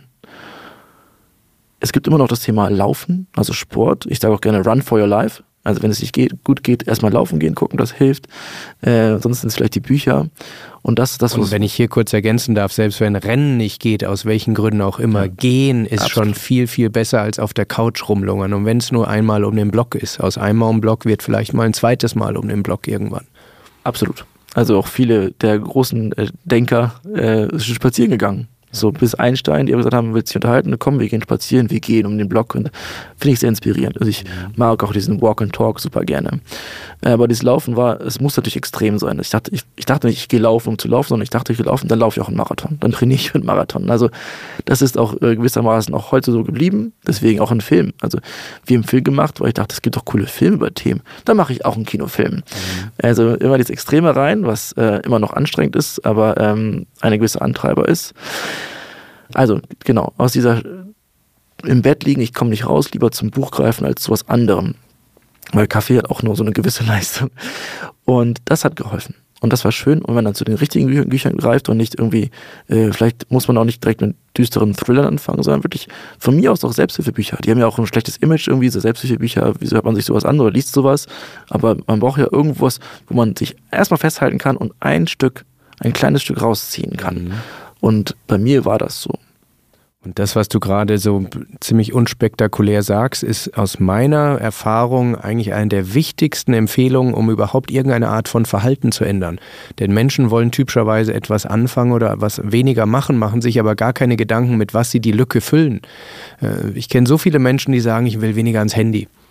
Es gibt immer noch das Thema Laufen, also Sport. Ich sage auch gerne Run for your life. Also wenn es nicht gut geht, erstmal laufen gehen, gucken, das hilft. Sonst sind es vielleicht die Bücher. Und das, und wenn ich hier kurz ergänzen darf, selbst wenn Rennen nicht geht, aus welchen Gründen auch immer, gehen ist schon viel, viel besser als auf der Couch rumlungern. Und wenn es nur einmal um den Block ist, aus einmal um den Block wird vielleicht mal ein zweites Mal um den Block irgendwann. Absolut. Also auch viele der großen Denker sind spazieren gegangen. So bis Einstein, die aber gesagt haben, willst du dich unterhalten? Komm, wir gehen spazieren, wir gehen um den Block. Und finde ich sehr inspirierend. Also ich mag auch diesen Walk and Talk super gerne. Aber dieses Laufen es muss natürlich extrem sein. Ich dachte nicht, ich gehe laufen, um zu laufen, sondern ich dachte, ich will laufen, dann laufe ich auch einen Marathon. Dann trainiere ich für einen Marathon. Also das ist auch gewissermaßen auch heute so geblieben. Deswegen auch ein Film. Also wir haben einen Film gemacht, weil ich dachte, es gibt doch coole Filme über Themen. Dann mache ich auch einen Kinofilm. Also immer dieses Extreme rein, was immer noch anstrengend ist, aber eine gewisse Antreiber ist. Also, genau, aus dieser im Bett liegen, ich komme nicht raus, lieber zum Buch greifen als zu was anderem. Weil Kaffee hat auch nur so eine gewisse Leistung. Und das hat geholfen. Und das war schön. Und wenn man dann zu den richtigen Büchern greift und nicht irgendwie, vielleicht muss man auch nicht direkt mit düsteren Thrillern anfangen, sondern wirklich von mir aus auch Selbsthilfebücher. Die haben ja auch ein schlechtes Image irgendwie, so Selbsthilfebücher, wieso hört man sich sowas an oder liest sowas? Aber man braucht ja irgendwas, wo man sich erstmal festhalten kann und ein kleines Stück rausziehen kann. Und bei mir war das so. Und das, was du gerade so ziemlich unspektakulär sagst, ist aus meiner Erfahrung eigentlich eine der wichtigsten Empfehlungen, um überhaupt irgendeine Art von Verhalten zu ändern. Denn Menschen wollen typischerweise etwas anfangen oder was weniger machen sich aber gar keine Gedanken, mit was sie die Lücke füllen. Ich kenne so viele Menschen, die sagen, ich will weniger ans Handy.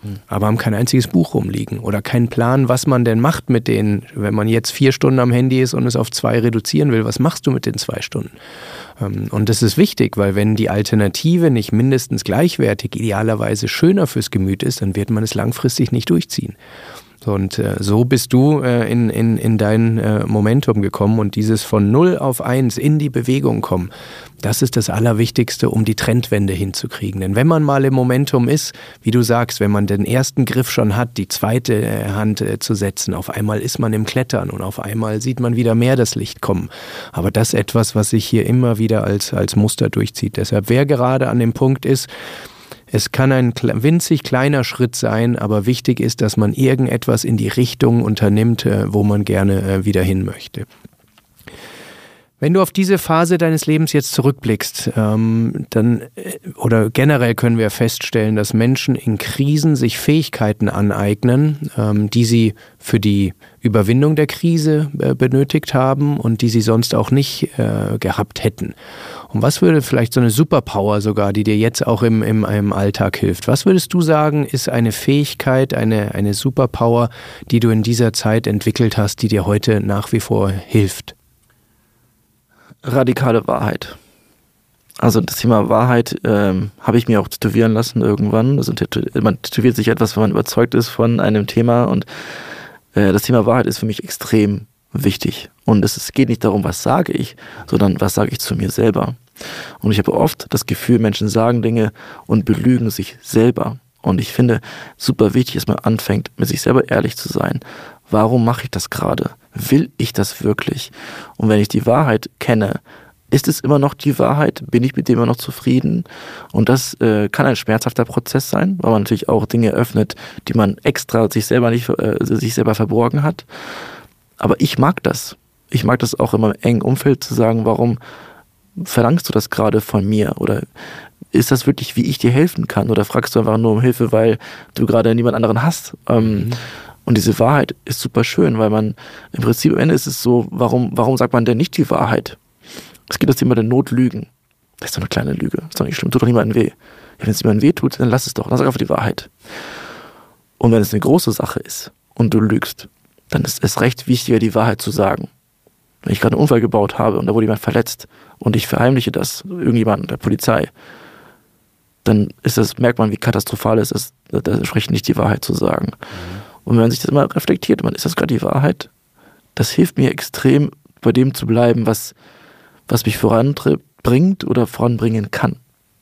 aber haben kein einziges Buch rumliegen oder keinen Plan, was man denn macht mit denen, wenn man jetzt 4 Stunden am Handy ist und es auf 2 reduzieren will. Was machst du mit den 2 Stunden? Und das ist wichtig, weil wenn die Alternative nicht mindestens gleichwertig, idealerweise schöner fürs Gemüt ist, dann wird man es langfristig nicht durchziehen. Und so bist du in dein Momentum gekommen und dieses von 0 auf 1 in die Bewegung kommen, das ist das Allerwichtigste, um die Trendwende hinzukriegen. Denn wenn man mal im Momentum ist, wie du sagst, wenn man den ersten Griff schon hat, die zweite Hand zu setzen, auf einmal ist man im Klettern und auf einmal sieht man wieder mehr das Licht kommen. Aber das ist etwas, was sich hier immer wieder als Muster durchzieht. Deshalb, wer gerade an dem Punkt ist, es kann ein winzig kleiner Schritt sein, aber wichtig ist, dass man irgendetwas in die Richtung unternimmt, wo man gerne wieder hin möchte. Wenn du auf diese Phase deines Lebens jetzt zurückblickst, oder generell können wir feststellen, dass Menschen in Krisen sich Fähigkeiten aneignen, die sie für die Überwindung der Krise benötigt haben und die sie sonst auch nicht gehabt hätten. Und was würde vielleicht so eine Superpower sogar, die dir jetzt auch im Alltag hilft, was würdest du sagen, ist eine Fähigkeit, eine Superpower, die du in dieser Zeit entwickelt hast, die dir heute nach wie vor hilft? Radikale Wahrheit. Also das Thema Wahrheit habe ich mir auch tätowieren lassen irgendwann. Also man tätowiert sich etwas, wenn man überzeugt ist von einem Thema und das Thema Wahrheit ist für mich extrem wichtig. Und es geht nicht darum, was sage ich, sondern was sage ich zu mir selber. Und ich habe oft das Gefühl, Menschen sagen Dinge und belügen sich selber. Und ich finde super wichtig, dass man anfängt, mit sich selber ehrlich zu sein. Warum mache ich das gerade? Will ich das wirklich? Und wenn ich die Wahrheit kenne, ist es immer noch die Wahrheit? Bin ich mit dem immer noch zufrieden? Und das kann ein schmerzhafter Prozess sein, weil man natürlich auch Dinge öffnet, die man extra sich selber verborgen hat. Aber ich mag das. Ich mag das auch in meinem engen Umfeld zu sagen, warum verlangst du das gerade von mir? Oder ist das wirklich, wie ich dir helfen kann? Oder fragst du einfach nur um Hilfe, weil du gerade niemand anderen hast? Und diese Wahrheit ist super schön, weil man im Prinzip am Ende ist es so, warum sagt man denn nicht die Wahrheit? Es geht das Thema der Notlügen. Das ist doch eine kleine Lüge. Das ist doch nicht schlimm, tut doch niemandem weh. Ja, wenn es niemandem weh tut, dann lass es doch. Dann sag einfach die Wahrheit. Und wenn es eine große Sache ist und du lügst, dann ist es recht wichtiger, die Wahrheit zu sagen. Wenn ich gerade einen Unfall gebaut habe und da wurde jemand verletzt und ich verheimliche das irgendjemandem, der Polizei, dann merkt man, wie katastrophal es ist, da entsprechend nicht die Wahrheit zu sagen. Und wenn man sich das immer reflektiert, ist das gerade die Wahrheit? Das hilft mir extrem, bei dem zu bleiben, was mich voranbringt oder voranbringen kann.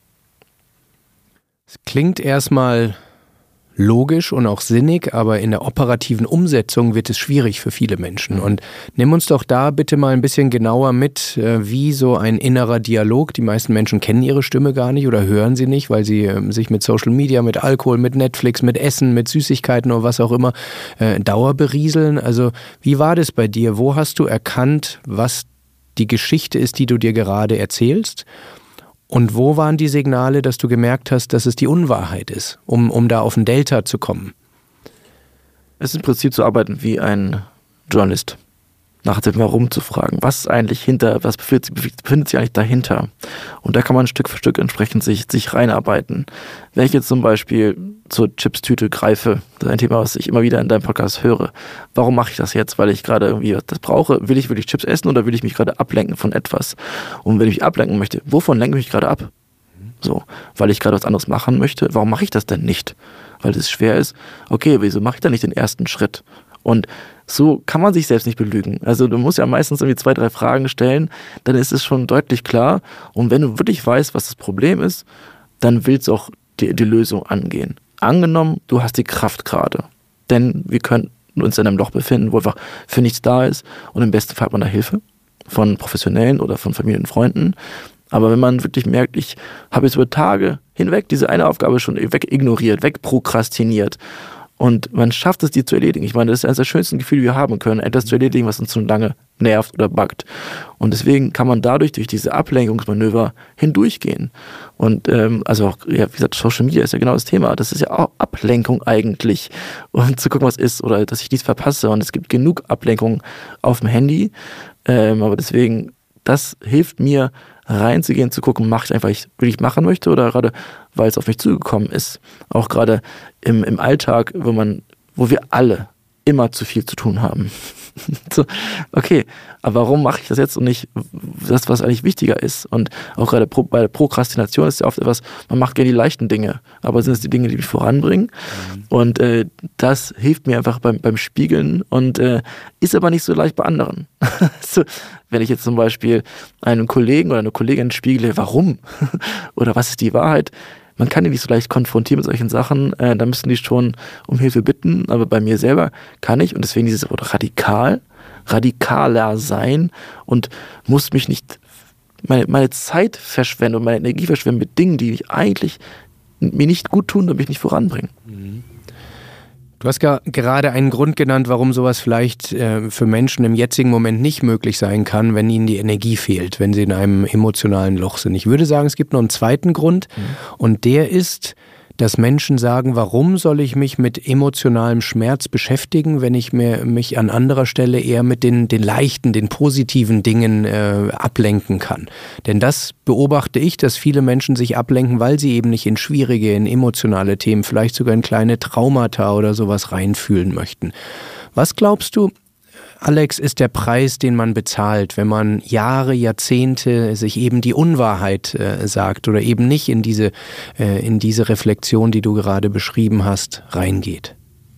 Es klingt erstmal logisch und auch sinnig, aber in der operativen Umsetzung wird es schwierig für viele Menschen. Und nimm uns doch da bitte mal ein bisschen genauer mit, wie so ein innerer Dialog, die meisten Menschen kennen ihre Stimme gar nicht oder hören sie nicht, weil sie sich mit Social Media, mit Alkohol, mit Netflix, mit Essen, mit Süßigkeiten oder was auch immer dauerberieseln. Also wie war das bei dir? Wo hast du erkannt, was die Geschichte ist, die du dir gerade erzählst? Und wo waren die Signale, dass du gemerkt hast, dass es die Unwahrheit ist, um da auf ein Delta zu kommen? Es ist im Prinzip zu arbeiten wie ein Journalist. Nach dem Warum zu fragen. Was befindet sich eigentlich dahinter? Und da kann man Stück für Stück entsprechend sich reinarbeiten. Wenn ich jetzt zum Beispiel zur Chipstüte greife, das ist ein Thema, was ich immer wieder in deinem Podcast höre. Warum mache ich das jetzt? Weil ich gerade irgendwie das brauche? Will ich wirklich Chips essen oder will ich mich gerade ablenken von etwas? Und wenn ich mich ablenken möchte, wovon lenke ich mich gerade ab? So, weil ich gerade was anderes machen möchte. Warum mache ich das denn nicht? Weil es schwer ist. Okay, wieso mache ich dann nicht den ersten Schritt? Und so kann man sich selbst nicht belügen. Also du musst ja meistens irgendwie 2, 3 Fragen stellen, dann ist es schon deutlich klar. Und wenn du wirklich weißt, was das Problem ist, dann willst du auch die Lösung angehen. Angenommen, du hast die Kraft gerade. Denn wir können uns in einem Loch befinden, wo einfach für nichts da ist. Und im besten Fall hat man da Hilfe von Professionellen oder von Familie und Freunden. Aber wenn man wirklich merkt, ich habe jetzt über Tage hinweg diese eine Aufgabe schon wegignoriert, wegprokrastiniert, und man schafft es, die zu erledigen. Ich meine, das ist eines der schönsten Gefühle, die wir haben können, etwas zu erledigen, was uns schon lange nervt oder buggt. Und deswegen kann man durch diese Ablenkungsmanöver hindurchgehen. Und also auch, ja, wie gesagt, Social Media ist ja genau das Thema. Das ist ja auch Ablenkung eigentlich. Und zu gucken, was ist oder dass ich nichts verpasse. Und es gibt genug Ablenkung auf dem Handy. Aber deswegen, das hilft mir, reinzugehen, zu gucken, mache ich einfach, was ich wirklich machen möchte oder gerade, weil es auf mich zugekommen ist. Auch gerade im Alltag, wo wir alle immer zu viel zu tun haben. So, okay, aber warum mache ich das jetzt und nicht das, was eigentlich wichtiger ist? Und auch gerade bei der Prokrastination ist ja oft etwas, man macht gerne die leichten Dinge, aber sind es die Dinge, die mich voranbringen? Und das hilft mir einfach beim Spiegeln und ist aber nicht so leicht bei anderen. So, wenn ich jetzt zum Beispiel einen Kollegen oder eine Kollegin spiegle, warum? Oder was ist die Wahrheit? Man kann die nicht so leicht konfrontieren mit solchen Sachen, da müssen die schon um Hilfe bitten, aber bei mir selber kann ich, und deswegen dieses Wort radikaler sein und muss mich nicht meine Zeit verschwenden und meine Energie verschwenden mit Dingen, die ich eigentlich mir nicht gut tun und mich nicht voranbringen. Du hast gerade einen Grund genannt, warum sowas vielleicht für Menschen im jetzigen Moment nicht möglich sein kann, wenn ihnen die Energie fehlt, wenn sie in einem emotionalen Loch sind. Ich würde sagen, es gibt noch einen zweiten Grund und der ist, dass Menschen sagen, warum soll ich mich mit emotionalem Schmerz beschäftigen, wenn ich mich an anderer Stelle eher mit den leichten, den positiven Dingen ablenken kann. Denn das beobachte ich, dass viele Menschen sich ablenken, weil sie eben nicht in schwierige, in emotionale Themen, vielleicht sogar in kleine Traumata oder sowas reinfühlen möchten. Was glaubst du, Alex, ist der Preis, den man bezahlt, wenn man Jahre, Jahrzehnte sich eben die Unwahrheit sagt oder eben nicht in diese Reflexion, die du gerade beschrieben hast, reingeht?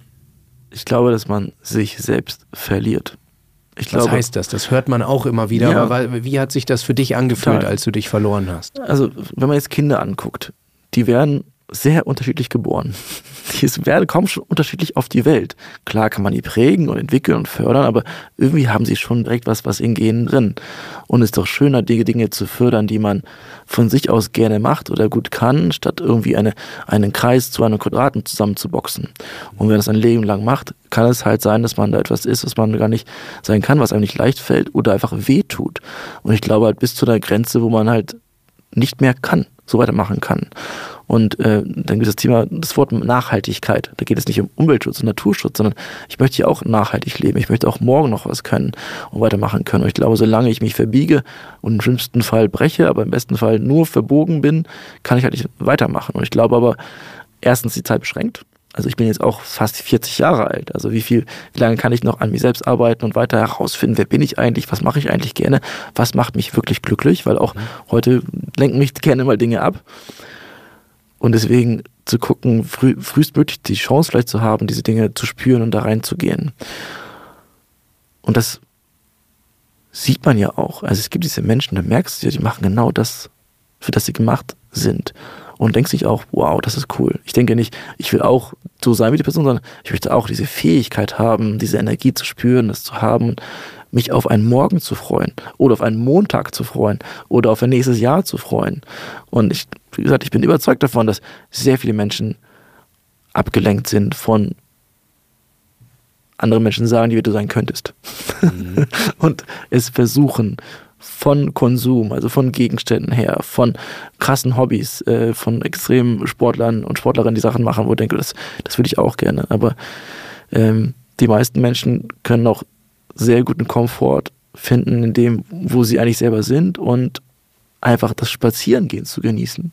Ich glaube, dass man sich selbst verliert. Was heißt das? Das hört man auch immer wieder. Ja. Aber wie hat sich das für dich angefühlt, Total. Als du dich verloren hast? Also, wenn man jetzt Kinder anguckt, die werden sehr unterschiedlich geboren. Die kommen schon unterschiedlich auf die Welt. Klar kann man die prägen und entwickeln und fördern, aber irgendwie haben sie schon direkt was in Genen drin. Und es ist doch schöner, die Dinge zu fördern, die man von sich aus gerne macht oder gut kann, statt irgendwie einen Kreis zu einem Quadraten zusammenzuboxen. Und wenn man das ein Leben lang macht, kann es halt sein, dass man da etwas ist, was man gar nicht sein kann, was einem nicht leicht fällt oder einfach wehtut. Und ich glaube halt bis zu der Grenze, wo man halt nicht mehr kann, so weitermachen kann. Und dann gibt es das Wort Nachhaltigkeit. Da geht es nicht um Umweltschutz und Naturschutz, sondern ich möchte ja auch nachhaltig leben. Ich möchte auch morgen noch was können und weitermachen können. Und ich glaube, solange ich mich verbiege und im schlimmsten Fall breche, aber im besten Fall nur verbogen bin, kann ich halt nicht weitermachen. Und ich glaube aber, erstens die Zeit beschränkt. Also ich bin jetzt auch fast 40 Jahre alt. Also wie lange kann ich noch an mir selbst arbeiten und weiter herausfinden, wer bin ich eigentlich, was mache ich eigentlich gerne, was macht mich wirklich glücklich, weil auch heute lenken mich gerne mal Dinge ab. Und deswegen zu gucken, frühestmöglich die Chance vielleicht zu haben, diese Dinge zu spüren und da reinzugehen. Und das sieht man ja auch. Also es gibt diese Menschen, da merkst du ja, die machen genau das, für das sie gemacht sind. Und denkst dich auch, wow, das ist cool. Ich denke nicht, ich will auch so sein wie die Person, sondern ich möchte auch diese Fähigkeit haben, diese Energie zu spüren, das zu haben, mich auf einen Morgen zu freuen oder auf einen Montag zu freuen oder auf ein nächstes Jahr zu freuen. Und wie gesagt, ich bin überzeugt davon, dass sehr viele Menschen abgelenkt sind von anderen Menschen sagen, die wie du sein könntest. Und es versuchen, von Konsum, also von Gegenständen her, von krassen Hobbys, von extremen Sportlern und Sportlerinnen, die Sachen machen, wo ich denke, das würde ich auch gerne. Aber die meisten Menschen können auch sehr guten Komfort finden in dem, wo sie eigentlich selber sind und einfach das Spazierengehen zu genießen.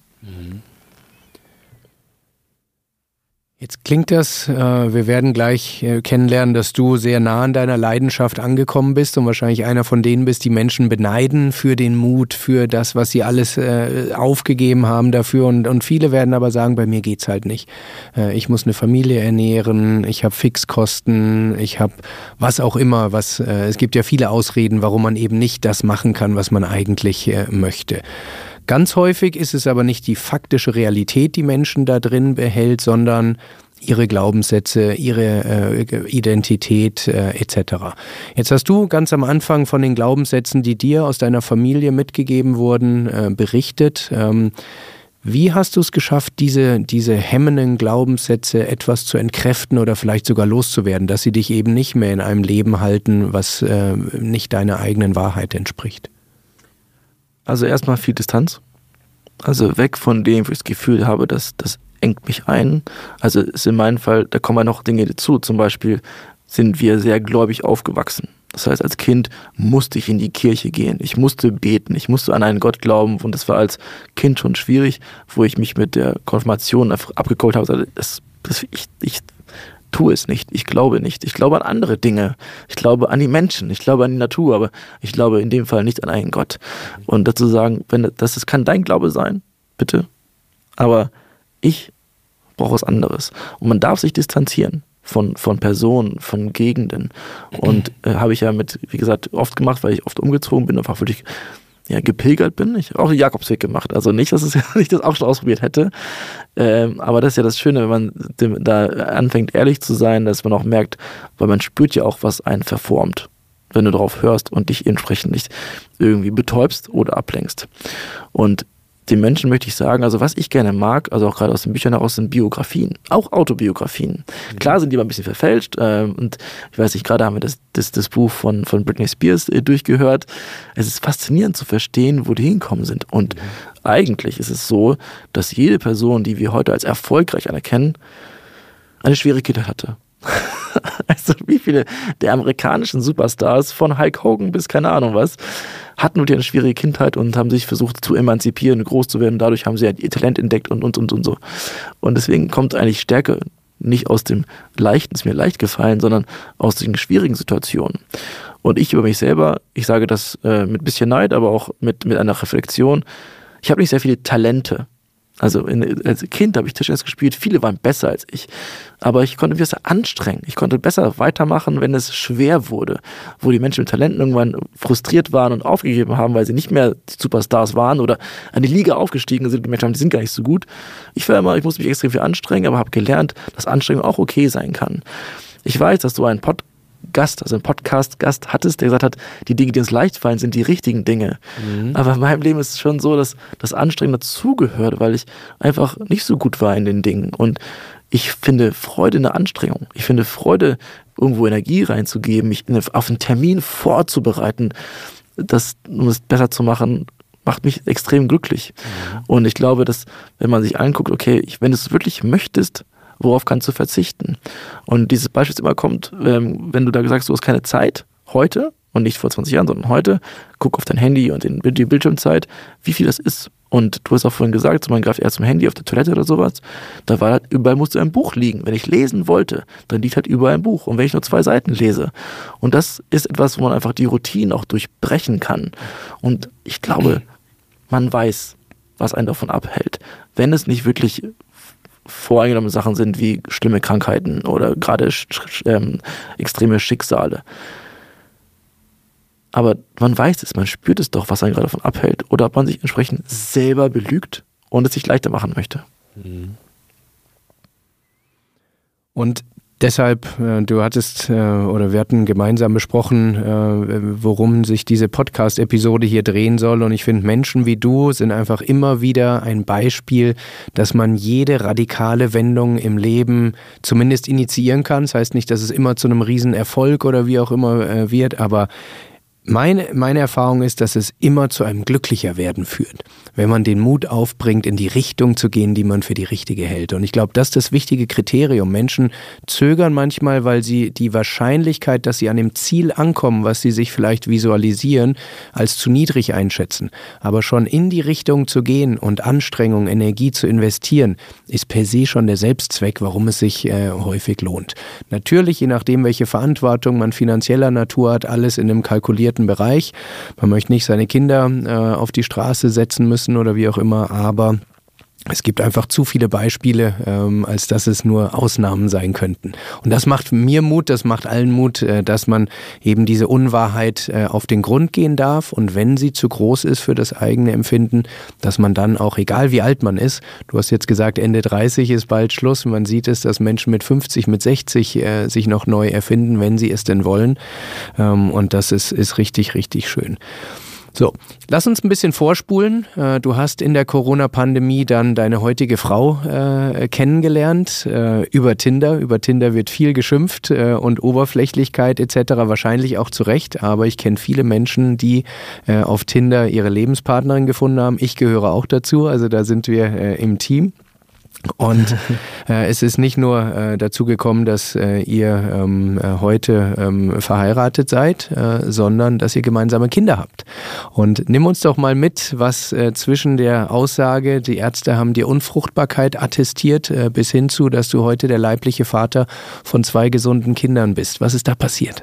Jetzt klingt das, wir werden gleich kennenlernen, dass du sehr nah an deiner Leidenschaft angekommen bist und wahrscheinlich einer von denen bist, die Menschen beneiden für den Mut, für das, was sie alles aufgegeben haben dafür. Und viele werden aber sagen, bei mir geht's halt nicht. Ich muss eine Familie ernähren, ich habe Fixkosten, ich habe was auch immer. Es gibt ja viele Ausreden, warum man eben nicht das machen kann, was man eigentlich möchte. Ganz häufig ist es aber nicht die faktische Realität, die Menschen da drin behält, sondern ihre Glaubenssätze, ihre Identität etc. Jetzt hast du ganz am Anfang von den Glaubenssätzen, die dir aus deiner Familie mitgegeben wurden, berichtet. Wie hast du es geschafft, diese hemmenden Glaubenssätze etwas zu entkräften oder vielleicht sogar loszuwerden, dass sie dich eben nicht mehr in einem Leben halten, was nicht deiner eigenen Wahrheit entspricht? Also erstmal viel Distanz. Also weg von dem, wo ich das Gefühl habe, das engt mich ein. Also ist in meinem Fall, da kommen ja noch Dinge dazu. Zum Beispiel sind wir sehr gläubig aufgewachsen. Das heißt, als Kind musste ich in die Kirche gehen, ich musste beten, ich musste an einen Gott glauben und das war als Kind schon schwierig, wo ich mich mit der Konfirmation abgekoppelt habe. Ich tue es nicht, ich glaube nicht, ich glaube an andere Dinge, ich glaube an die Menschen, ich glaube an die Natur, aber ich glaube in dem Fall nicht an einen Gott. Und dazu sagen, das kann dein Glaube sein, bitte, aber ich brauche was anderes. Und man darf sich distanzieren von Personen, von Gegenden. Und habe ich ja wie gesagt, oft gemacht, weil ich oft umgezogen bin und einfach wirklich gepilgert bin. Ich habe auch den Jakobsweg gemacht. Also nicht, dass ich das auch schon ausprobiert hätte. Aber das ist ja das Schöne, wenn man da anfängt, ehrlich zu sein, dass man auch merkt, weil man spürt ja auch, was einen verformt, wenn du darauf hörst und dich entsprechend nicht irgendwie betäubst oder ablenkst. Und den Menschen möchte ich sagen, also was ich gerne mag, also auch gerade aus den Büchern heraus, sind Biografien, auch Autobiografien. Klar sind die mal ein bisschen verfälscht und ich weiß nicht, gerade haben wir das Buch von Britney Spears durchgehört. Es ist faszinierend zu verstehen, wo die hinkommen sind. Und eigentlich ist es so, dass jede Person, die wir heute als erfolgreich anerkennen, eine schwere Kindheit hatte. Also wie viele der amerikanischen Superstars, von Hulk Hogan bis keine Ahnung was, hatten wirklich eine schwierige Kindheit und haben sich versucht zu emanzipieren, groß zu werden. Dadurch haben sie ihr Talent entdeckt und so. Und deswegen kommt eigentlich Stärke nicht aus dem Leichten, ist mir leicht gefallen, sondern aus den schwierigen Situationen. Und ich über mich selber, ich sage das mit ein bisschen Neid, aber auch mit einer Reflexion, ich habe nicht sehr viele Talente. Also als Kind habe ich Tischtennis gespielt, viele waren besser als ich, aber ich konnte mich besser anstrengen, ich konnte besser weitermachen, wenn es schwer wurde, wo die Menschen mit Talenten irgendwann frustriert waren und aufgegeben haben, weil sie nicht mehr die Superstars waren oder an die Liga aufgestiegen sind und gemerkt haben, die sind gar nicht so gut. Ich musste mich extrem viel anstrengen, aber habe gelernt, dass Anstrengung auch okay sein kann. Ich weiß, dass du einen Podcast-Gast hattest, der gesagt hat, die Dinge, die uns leicht fallen, sind die richtigen Dinge. Aber in meinem Leben ist es schon so, dass das Anstrengen dazugehört, weil ich einfach nicht so gut war in den Dingen. Und ich finde Freude in der Anstrengung. Ich finde Freude, irgendwo Energie reinzugeben, mich auf einen Termin vorzubereiten, um es besser zu machen, macht mich extrem glücklich. Und ich glaube, dass, wenn man sich anguckt, okay, wenn du es wirklich möchtest, worauf kannst du verzichten? Und dieses Beispiel immer kommt, wenn du da sagst, du hast keine Zeit heute und nicht vor 20 Jahren, sondern heute, guck auf dein Handy und die Bildschirmzeit, wie viel das ist. Und du hast auch vorhin gesagt, man greift eher zum Handy auf der Toilette oder sowas. Da war halt, überall musste ein Buch liegen. Wenn ich lesen wollte, dann liegt halt überall ein Buch. Und wenn ich nur 2 Seiten lese. Und das ist etwas, wo man einfach die Routinen auch durchbrechen kann. Und ich glaube, man weiß, was einen davon abhält. Wenn es nicht wirklich voreingenommene Sachen sind wie schlimme Krankheiten oder gerade extreme Schicksale. Aber man weiß es, man spürt es doch, was einen gerade davon abhält oder ob man sich entsprechend selber belügt und es sich leichter machen möchte. Und deshalb, du hattest oder wir hatten gemeinsam besprochen, worum sich diese Podcast-Episode hier drehen soll. Und ich finde, Menschen wie du sind einfach immer wieder ein Beispiel, dass man jede radikale Wendung im Leben zumindest initiieren kann. Das heißt nicht, dass es immer zu einem Riesenerfolg oder wie auch immer wird, aber meine Erfahrung ist, dass es immer zu einem glücklicher Werden führt, wenn man den Mut aufbringt, in die Richtung zu gehen, die man für die richtige hält. Und ich glaube, das ist das wichtige Kriterium. Menschen zögern manchmal, weil sie die Wahrscheinlichkeit, dass sie an dem Ziel ankommen, was sie sich vielleicht visualisieren, als zu niedrig einschätzen. Aber schon in die Richtung zu gehen und Anstrengung, Energie zu investieren, ist per se schon der Selbstzweck, warum es sich häufig lohnt. Natürlich, je nachdem, welche Verantwortung man finanzieller Natur hat, alles in einem kalkulierten Bereich. Man möchte nicht seine Kinder auf die Straße setzen müssen oder wie auch immer, aber es gibt einfach zu viele Beispiele, als dass es nur Ausnahmen sein könnten. Und das macht mir Mut, das macht allen Mut, dass man eben diese Unwahrheit auf den Grund gehen darf und wenn sie zu groß ist für das eigene Empfinden, dass man dann auch, egal wie alt man ist, du hast jetzt gesagt, Ende 30 ist bald Schluss, man sieht es, dass Menschen mit 50, mit 60 sich noch neu erfinden, wenn sie es denn wollen. Und das ist richtig, richtig schön. So, lass uns ein bisschen vorspulen. Du hast in der Corona-Pandemie dann deine heutige Frau kennengelernt über Tinder. Über Tinder wird viel geschimpft und Oberflächlichkeit etc. wahrscheinlich auch zu Recht. Aber ich kenne viele Menschen, die auf Tinder ihre Lebenspartnerin gefunden haben. Ich gehöre auch dazu, also da sind wir im Team. Und es ist nicht nur dazu gekommen, dass ihr heute verheiratet seid, sondern dass ihr gemeinsame Kinder habt. Und nimm uns doch mal mit, was zwischen der Aussage, die Ärzte haben dir Unfruchtbarkeit attestiert, bis hin zu, dass du heute der leibliche Vater von 2 gesunden Kindern bist. Was ist da passiert?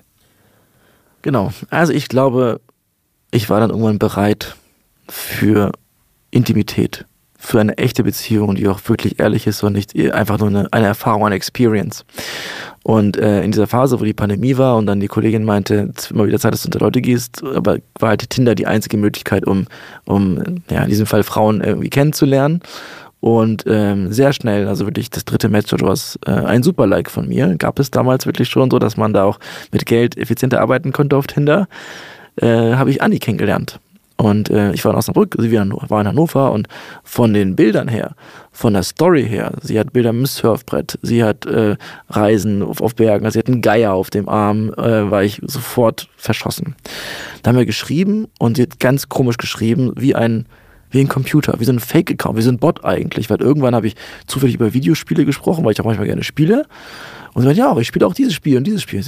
Genau, also ich glaube, ich war dann irgendwann bereit für Intimität, für eine echte Beziehung, die auch wirklich ehrlich ist und nicht einfach nur eine Erfahrung, eine Experience. Und in dieser Phase, wo die Pandemie war und dann die Kollegin meinte, es wird mal wieder Zeit, dass du unter Leute gehst, aber war halt Tinder die einzige Möglichkeit, um in diesem Fall Frauen irgendwie kennenzulernen. Und sehr schnell, also wirklich das 3. Match oder was, ein Super-Like von mir, gab es damals wirklich schon so, dass man da auch mit Geld effizienter arbeiten konnte auf Tinder, habe ich Anni kennengelernt. Und ich war in Osnabrück, sie war in Hannover und von den Bildern her, von der Story her, sie hat Bilder mit dem Surfbrett, sie hat Reisen auf Bergen, sie hat einen Geier auf dem Arm, war ich sofort verschossen. Da haben wir geschrieben und sie hat ganz komisch geschrieben, wie ein Computer, wie so ein Fake-Account, wie so ein Bot eigentlich, weil irgendwann habe ich zufällig über Videospiele gesprochen, weil ich auch manchmal gerne spiele. Und sie meinte, ja, aber ich spiele auch dieses Spiel und dieses Spiel.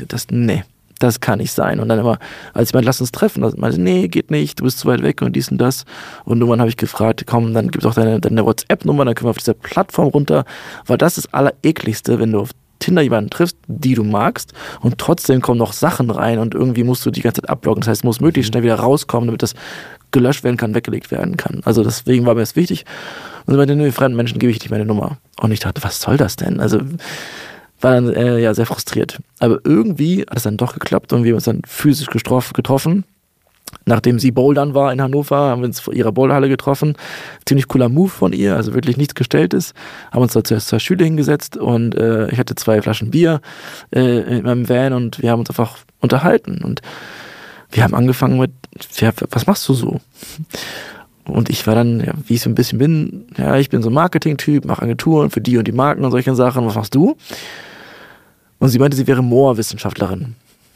Das kann nicht sein. Und dann immer, als ich meinte, lass uns treffen, dann meinte, nee, geht nicht, du bist zu weit weg und dies und das. Und irgendwann habe ich gefragt, komm, dann gib doch deine WhatsApp-Nummer, dann können wir auf dieser Plattform runter, weil das ist das Allerekligste, wenn du auf Tinder jemanden triffst, die du magst und trotzdem kommen noch Sachen rein und irgendwie musst du die ganze Zeit abblocken. Das heißt, es muss möglichst schnell wieder rauskommen, damit das gelöscht werden kann, weggelegt werden kann. Also deswegen war mir das wichtig. Und so bei den fremden Menschen gebe ich nicht meine Nummer. Und ich dachte, was soll das denn? Also war dann sehr frustriert. Aber irgendwie hat es dann doch geklappt und wir haben uns dann physisch getroffen. Nachdem sie bouldern war in Hannover, haben wir uns vor ihrer Boulderhalle getroffen. Ziemlich cooler Move von ihr, also wirklich nichts Gestelltes. Haben uns da zuerst 2 Stühle hingesetzt und ich hatte 2 Flaschen Bier in meinem Van und wir haben uns einfach unterhalten. Und wir haben angefangen mit, ja, was machst du so? Und ich war dann, ja, wie ich so ein bisschen bin, ja, ich bin so ein Marketing-Typ, mache Agenturen für die und die Marken und solche Sachen. Was machst du? Und sie meinte, sie wäre Moorwissenschaftlerin.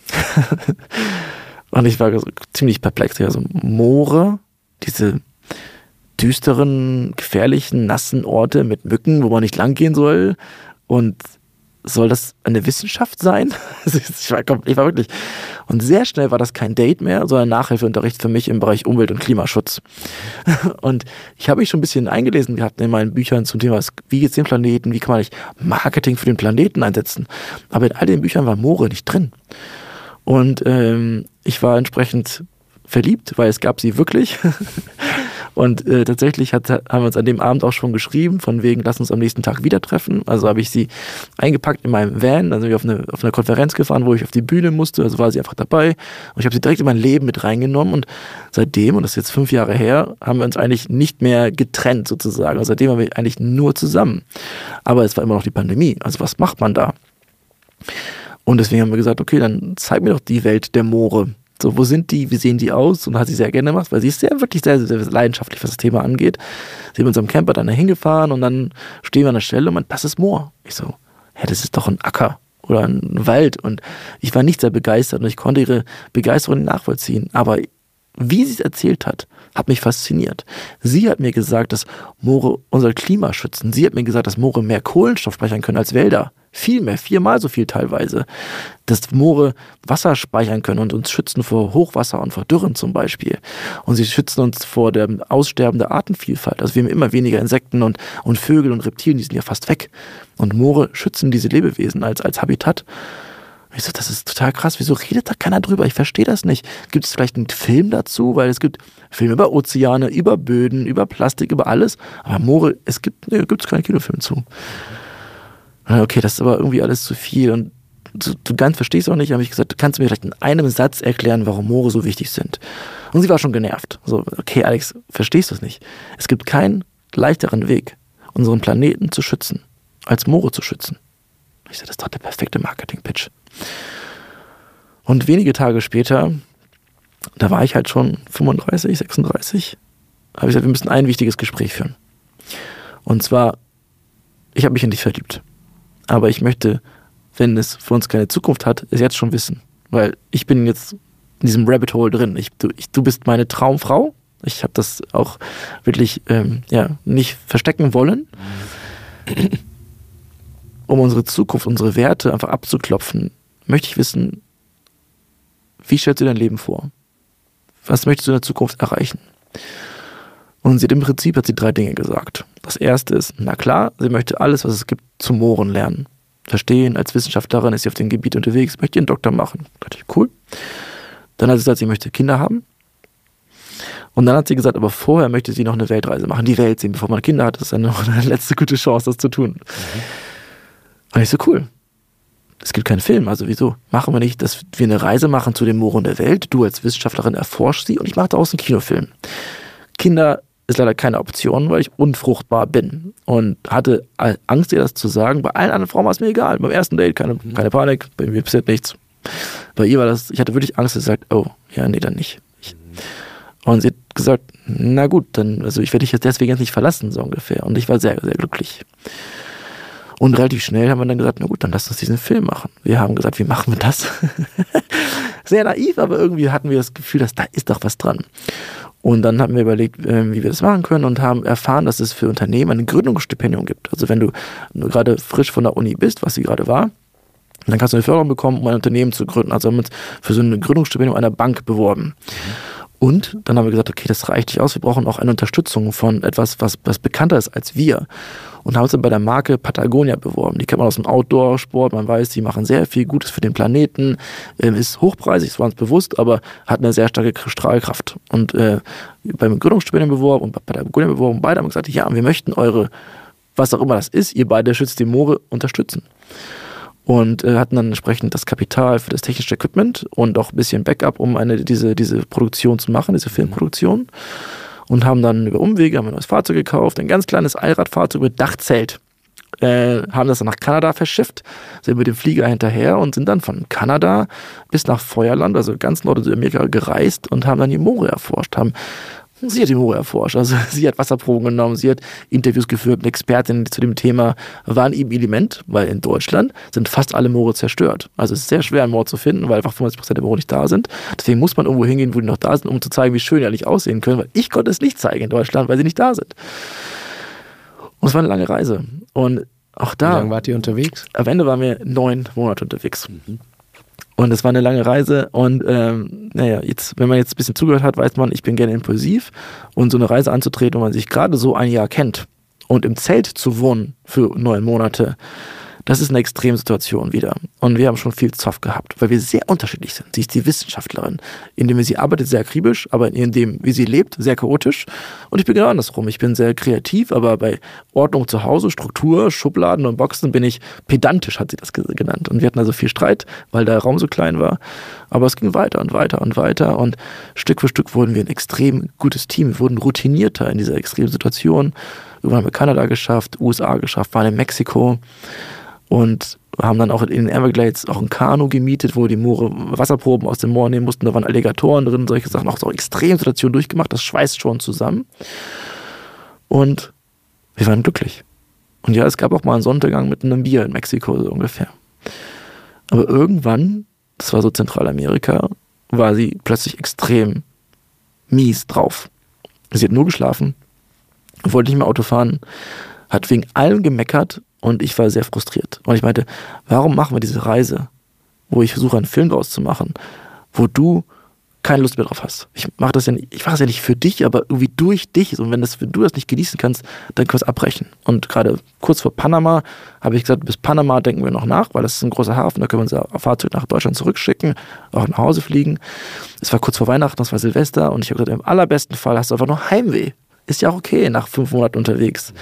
Und ich war so ziemlich perplex. Also Moore, diese düsteren, gefährlichen, nassen Orte mit Mücken, wo man nicht lang gehen soll. Und soll das eine Wissenschaft sein? Ich war wirklich. Und sehr schnell war das kein Date mehr, sondern Nachhilfeunterricht für mich im Bereich Umwelt- und Klimaschutz. Und ich habe mich schon ein bisschen eingelesen gehabt in meinen Büchern zum Thema, wie geht's dem Planeten, wie kann man nicht Marketing für den Planeten einsetzen. Aber in all den Büchern war Moore nicht drin. Und ich war entsprechend verliebt, weil es gab sie wirklich. Und tatsächlich haben wir uns an dem Abend auch schon geschrieben, von wegen, lass uns am nächsten Tag wieder treffen. Also habe ich sie eingepackt in meinem Van, dann sind wir auf eine Konferenz gefahren, wo ich auf die Bühne musste, also war sie einfach dabei. Und ich habe sie direkt in mein Leben mit reingenommen und seitdem, und das ist jetzt 5 Jahre her, haben wir uns eigentlich nicht mehr getrennt sozusagen. Also seitdem waren wir eigentlich nur zusammen. Aber es war immer noch die Pandemie, also was macht man da? Und deswegen haben wir gesagt, okay, dann zeig mir doch die Welt der Moore. So, wo sind die, wie sehen die aus? Und hat sie sehr gerne gemacht, weil sie ist wirklich sehr, sehr leidenschaftlich, was das Thema angeht. Sie sind mit unserem Camper dann da hingefahren und dann stehen wir an der Stelle und man, das ist Moor. Ich so, ja, das ist doch ein Acker oder ein Wald. Und ich war nicht sehr begeistert und ich konnte ihre Begeisterung nicht nachvollziehen. Aber wie sie es erzählt hat mich fasziniert. Sie hat mir gesagt, dass Moore unser Klima schützen. Sie hat mir gesagt, dass Moore mehr Kohlenstoff speichern können als Wälder. Viel mehr, 4-mal so viel teilweise. Dass Moore Wasser speichern können und uns schützen vor Hochwasser und vor Dürren zum Beispiel. Und sie schützen uns vor dem Aussterben der Artenvielfalt. Also wir haben immer weniger Insekten und Vögel und Reptilien, die sind ja fast weg. Und Moore schützen diese Lebewesen als Habitat. Ich so, das ist total krass. Wieso redet da keiner drüber? Ich verstehe das nicht. Gibt es vielleicht einen Film dazu? Weil es gibt Filme über Ozeane, über Böden, über Plastik, über alles. Aber Moore, gibt es keinen Kinofilm zu. Okay, das ist aber irgendwie alles zu viel. Und du ganz verstehst auch nicht. Da habe ich gesagt, kannst du mir vielleicht in einem Satz erklären, warum Moore so wichtig sind? Und sie war schon genervt. So, okay, Alex, verstehst du es nicht? Es gibt keinen leichteren Weg, unseren Planeten zu schützen, als Moore zu schützen. Ich sage, das ist doch der perfekte Marketing-Pitch. Und wenige Tage später, da war ich halt schon 35, 36, habe ich gesagt, wir müssen ein wichtiges Gespräch führen. Und zwar, ich habe mich in dich verliebt. Aber ich möchte, wenn es für uns keine Zukunft hat, es jetzt schon wissen. Weil ich bin jetzt in diesem Rabbit Hole drin. Du bist meine Traumfrau. Ich habe das auch wirklich nicht verstecken wollen. um unsere Zukunft, unsere Werte einfach abzuklopfen, möchte ich wissen, wie stellst du dein Leben vor? Was möchtest du in der Zukunft erreichen? Und sie hat im Prinzip 3 Dinge gesagt. Das erste ist, na klar, sie möchte alles, was es gibt, zum Mohren lernen. Verstehen, als Wissenschaftlerin ist sie auf dem Gebiet unterwegs, möchte ihren Doktor machen. Dachte ich, cool. Dann hat sie gesagt, sie möchte Kinder haben. Und dann hat sie gesagt, aber vorher möchte sie noch eine Weltreise machen, die Welt sehen, bevor man Kinder hat. Das ist noch eine letzte gute Chance, das zu tun. Und ich so, cool. Es gibt keinen Film, also wieso machen wir nicht, dass wir eine Reise machen zu den Mooren der Welt? Du als Wissenschaftlerin erforschst sie und ich mache daraus einen Kinofilm. Kinder ist leider keine Option, weil ich unfruchtbar bin. Und hatte Angst, ihr das zu sagen. Bei allen anderen Frauen war es mir egal. Beim ersten Date keine Panik, bei mir passiert nichts. Bei ihr war das, ich hatte wirklich Angst, dass sie sagt, oh, ja, nee, dann nicht. Und sie hat gesagt, na gut, dann, also ich werde dich jetzt deswegen nicht verlassen, so ungefähr. Und ich war sehr, sehr glücklich. Und relativ schnell haben wir dann gesagt, na gut, dann lass uns diesen Film machen. Wir haben gesagt, wie machen wir das? Sehr naiv, aber irgendwie hatten wir das Gefühl, dass da ist doch was dran. Und dann haben wir überlegt, wie wir das machen können und haben erfahren, dass es für Unternehmen ein Gründungsstipendium gibt. Also wenn du gerade frisch von der Uni bist, was sie gerade war, dann kannst du eine Förderung bekommen, um ein Unternehmen zu gründen. Also haben wir uns für so ein Gründungsstipendium einer Bank beworben. Und dann haben wir gesagt, okay, das reicht nicht aus, wir brauchen auch eine Unterstützung von etwas, was bekannter ist als wir. Und haben uns dann bei der Marke Patagonia beworben. Die kennt man aus dem Outdoor-Sport, man weiß, die machen sehr viel Gutes für den Planeten, ist hochpreisig, das war uns bewusst, aber hat eine sehr starke Strahlkraft. Und beim Gründungsstipendium beworben und bei Patagonia beworben, beide haben gesagt, ja, wir möchten eure, was auch immer das ist, ihr beide schützt die Moore, unterstützen. Und hatten dann entsprechend das Kapital für das technische Equipment und auch ein bisschen Backup, um diese Produktion zu machen, diese Filmproduktion. Und haben dann über Umwege ein neues Fahrzeug gekauft, ein ganz kleines Allradfahrzeug mit Dachzelt. Haben das dann nach Kanada verschifft, sind mit dem Flieger hinterher und sind dann von Kanada bis nach Feuerland, also ganz Nord- und Südamerika gereist und haben dann die Moore erforscht, Sie hat die Moore erforscht, also sie hat Wasserproben genommen, sie hat Interviews geführt mit Expertinnen zu dem Thema, war ein Element, weil in Deutschland sind fast alle Moore zerstört. Also es ist sehr schwer, einen Moor zu finden, weil einfach 95% der Moore nicht da sind. Deswegen muss man irgendwo hingehen, wo die noch da sind, um zu zeigen, wie schön die eigentlich aussehen können, weil ich konnte es nicht zeigen in Deutschland, weil sie nicht da sind. Und es war eine lange Reise. Und auch da... Wie lange wart ihr unterwegs? Am Ende waren wir 9 Monate unterwegs. Und es war eine lange Reise und jetzt, wenn man jetzt ein bisschen zugehört hat, weiß man, ich bin gerne impulsiv und so eine Reise anzutreten, wo man sich gerade so ein Jahr kennt und im Zelt zu wohnen für 9 Monate, das ist eine Extremsituation wieder. Und wir haben schon viel Zoff gehabt, weil wir sehr unterschiedlich sind. Sie ist die Wissenschaftlerin, indem sie arbeitet sehr akribisch, aber in dem, wie sie lebt, sehr chaotisch. Und ich bin genau andersrum. Ich bin sehr kreativ, aber bei Ordnung zu Hause, Struktur, Schubladen und Boxen bin ich pedantisch, hat sie das genannt. Und wir hatten also viel Streit, weil der Raum so klein war. Aber es ging weiter und weiter und weiter. Und Stück für Stück wurden wir ein extrem gutes Team. Wir wurden routinierter in dieser extremen Situation. Irgendwann haben wir Kanada geschafft, USA geschafft, waren in Mexiko. Und haben dann auch in den Everglades auch ein Kanu gemietet, wo die Moore Wasserproben aus dem Moor nehmen mussten. Da waren Alligatoren drin, solche Sachen. Auch so Extremsituationen durchgemacht. Das schweißt schon zusammen. Und wir waren glücklich. Und ja, es gab auch mal einen Sonnenuntergang mit einem Bier in Mexiko, so ungefähr. Aber irgendwann, das war so Zentralamerika, war sie plötzlich extrem mies drauf. Sie hat nur geschlafen, wollte nicht mehr Auto fahren, hat wegen allem gemeckert. Und ich war sehr frustriert. Und ich meinte, warum machen wir diese Reise, wo ich versuche, einen Film draus zu machen, wo du keine Lust mehr drauf hast? Ich mache das ja nicht für dich, aber irgendwie durch dich. Und wenn du das nicht genießen kannst, dann können wir es abbrechen. Und gerade kurz vor Panama habe ich gesagt, bis Panama denken wir noch nach, weil das ist ein großer Hafen, da können wir unser Fahrzeug nach Deutschland zurückschicken, auch nach Hause fliegen. Es war kurz vor Weihnachten, das war Silvester. Und ich habe gesagt, im allerbesten Fall hast du einfach nur Heimweh. Ist ja auch okay, nach 5 Monaten unterwegs.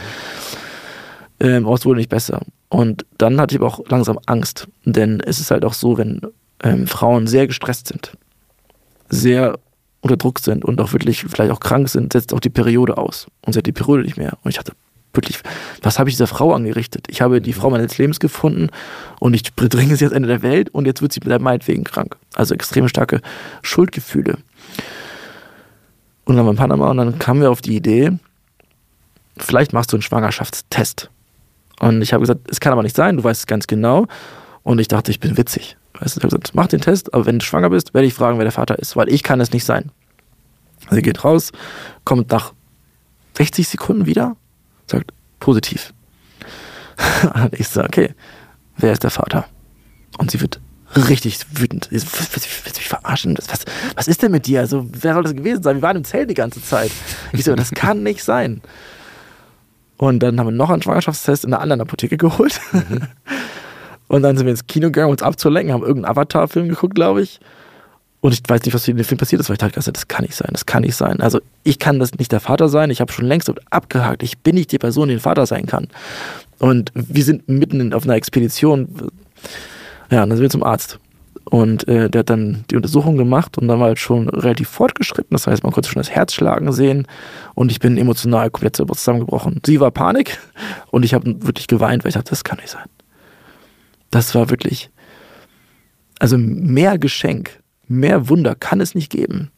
Aber es wurde nicht besser. Und dann hatte ich aber auch langsam Angst. Denn es ist halt auch so, wenn Frauen sehr gestresst sind, sehr unter Druck sind und auch wirklich vielleicht auch krank sind, setzt auch die Periode aus. Und sie hat die Periode nicht mehr. Und ich dachte, wirklich, was habe ich dieser Frau angerichtet? Ich habe die Frau meines Lebens gefunden und ich bringe sie ans Ende der Welt und jetzt wird sie meinetwegen krank. Also extrem starke Schuldgefühle. Und dann waren wir in Panama und dann kamen wir auf die Idee, vielleicht machst du einen Schwangerschaftstest. Und ich habe gesagt, es kann aber nicht sein, du weißt es ganz genau. Und ich dachte, ich bin witzig. Weißt du, ich habe gesagt, mach den Test, aber wenn du schwanger bist, werde ich fragen, wer der Vater ist, weil ich kann es nicht sein. Sie geht raus, kommt nach 60 Sekunden wieder, sagt, positiv. Und ich so, okay, wer ist der Vater? Und sie wird richtig wütend. Willst du mich verarschen? Was ist denn mit dir? Also, wer soll das gewesen sein? Wir waren im Zelt die ganze Zeit. Ich so, das kann nicht sein. Und dann haben wir noch einen Schwangerschaftstest in einer anderen Apotheke geholt. Mhm. Und dann sind wir ins Kino gegangen, um uns abzulenken, haben irgendeinen Avatar-Film geguckt, glaube ich. Und ich weiß nicht, was in dem Film passiert ist, weil ich dachte, das kann nicht sein. Also ich kann das nicht der Vater sein. Ich habe schon längst abgehakt. Ich bin nicht die Person, die ein Vater sein kann. Und wir sind mitten auf einer Expedition. Ja, und dann sind wir zum Arzt. Und der hat dann die Untersuchung gemacht und dann war halt schon relativ fortgeschritten. Das heißt, man konnte schon das Herz schlagen sehen und ich bin emotional komplett zusammengebrochen. Sie war Panik und ich habe wirklich geweint, weil ich dachte, das kann nicht sein. Das war wirklich, also mehr Geschenk, mehr Wunder kann es nicht geben.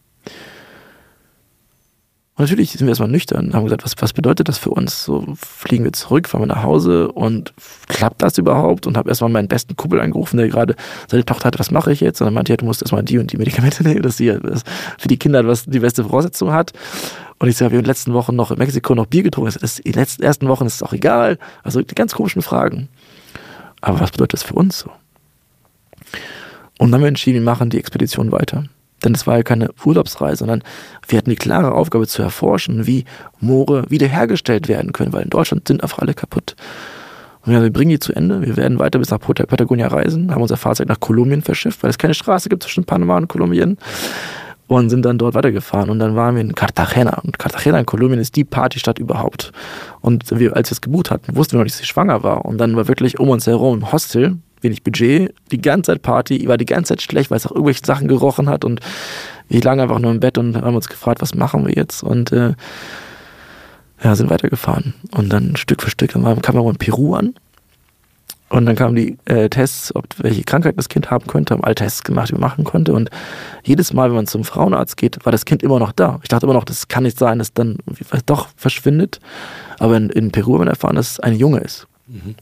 Und natürlich sind wir erstmal nüchtern, haben gesagt, was bedeutet das für uns? So fliegen wir zurück, fahren wir nach Hause und klappt das überhaupt? Und habe erstmal meinen besten Kumpel angerufen, der gerade seine Tochter hatte, was mache ich jetzt? Und dann meinte er, du musst erstmal die und die Medikamente nehmen, dass sie für die Kinder die beste Voraussetzung hat. Und ich sage, wir haben in den letzten Wochen noch in Mexiko noch Bier getrunken. In den ersten Wochen ist es auch egal. Also die ganz komischen Fragen. Aber was bedeutet das für uns so? Und dann haben wir entschieden, wir machen die Expedition weiter. Denn es war ja keine Urlaubsreise, sondern wir hatten die klare Aufgabe zu erforschen, wie Moore wiederhergestellt werden können, weil in Deutschland sind einfach alle kaputt. Und wir bringen die zu Ende, wir werden weiter bis nach Patagonia reisen, haben unser Fahrzeug nach Kolumbien verschifft, weil es keine Straße gibt zwischen Panama und Kolumbien und sind dann dort weitergefahren. Und dann waren wir in Cartagena. Und Cartagena in Kolumbien ist die Partystadt überhaupt. Und als wir es gebucht hatten, wussten wir noch nicht, dass sie schwanger war. Und dann war wirklich um uns herum ein Hostel, wenig Budget, die ganze Zeit Party, war die ganze Zeit schlecht, weil es auch irgendwelche Sachen gerochen hat und wir lagen einfach nur im Bett und haben uns gefragt, was machen wir jetzt und sind weitergefahren und dann Stück für Stück, dann kamen wir in Peru an und dann kamen die Tests, welche Krankheit das Kind haben könnte, haben alle Tests gemacht, die man machen konnte und jedes Mal, wenn man zum Frauenarzt geht, war das Kind immer noch da. Ich dachte immer noch, das kann nicht sein, dass dann doch verschwindet, aber in Peru haben wir erfahren, dass es ein Junge ist. Mhm.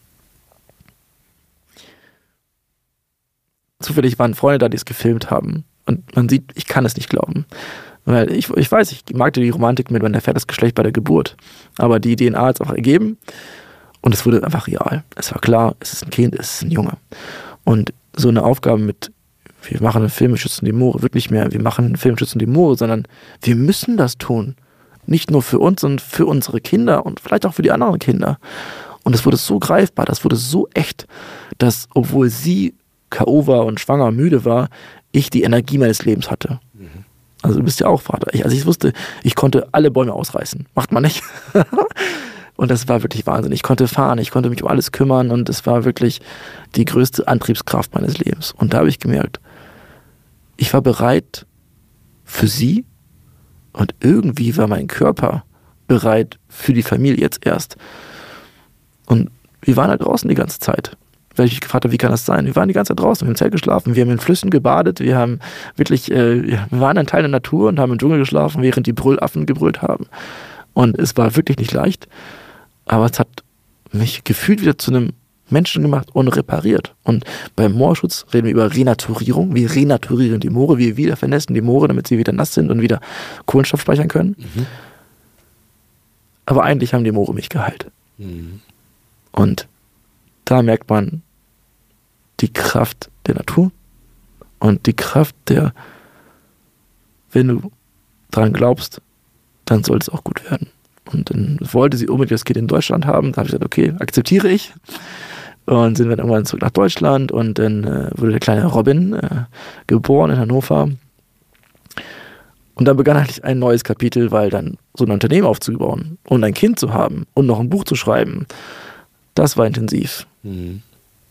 Zufällig waren Freunde da, die es gefilmt haben. Und man sieht, ich kann es nicht glauben. Weil ich weiß, ich mag die Romantik mit, man erfährt das Geschlecht bei der Geburt. Aber die DNA hat es auch ergeben. Und es wurde einfach real. Es war klar, es ist ein Kind, es ist ein Junge. Und so eine Aufgabe mit, wir machen einen Film, wir schützen die Moore, wird nicht mehr, wir machen einen Film, schützen die Moore, sondern wir müssen das tun. Nicht nur für uns, sondern für unsere Kinder und vielleicht auch für die anderen Kinder. Und es wurde so greifbar, das wurde so echt, dass, obwohl sie K.O. war und schwanger und müde war, ich die Energie meines Lebens hatte. Mhm. Also du bist ja auch Vater. Ich wusste, ich konnte alle Bäume ausreißen. Macht man nicht. Und das war wirklich Wahnsinn. Ich konnte fahren, ich konnte mich um alles kümmern und es war wirklich die größte Antriebskraft meines Lebens. Und da habe ich gemerkt, ich war bereit für sie und irgendwie war mein Körper bereit für die Familie jetzt erst. Und wir waren halt draußen die ganze Zeit. Weil ich mich gefragt habe, wie kann das sein? Wir waren die ganze Zeit draußen, wir haben im Zelt geschlafen, wir haben in Flüssen gebadet, wir haben wirklich, wir waren ein Teil der Natur und haben im Dschungel geschlafen, während die Brüllaffen gebrüllt haben. Und es war wirklich nicht leicht, aber es hat mich gefühlt wieder zu einem Menschen gemacht und repariert. Und beim Moorschutz reden wir über Renaturierung. Wir renaturieren die Moore, wir wieder vernässen die Moore, damit sie wieder nass sind und wieder Kohlenstoff speichern können. Mhm. Aber eigentlich haben die Moore mich geheilt. Mhm. Und da merkt man die Kraft der Natur und die Kraft der, wenn du daran glaubst, dann soll es auch gut werden. Und dann wollte sie unbedingt das Kind in Deutschland haben. Da habe ich gesagt, okay, akzeptiere ich. Und sind wir dann irgendwann zurück nach Deutschland und dann wurde der kleine Robin geboren in Hannover. Und dann begann eigentlich ein neues Kapitel, weil dann so ein Unternehmen aufzubauen und ein Kind zu haben und noch ein Buch zu schreiben, das war intensiv. Mhm.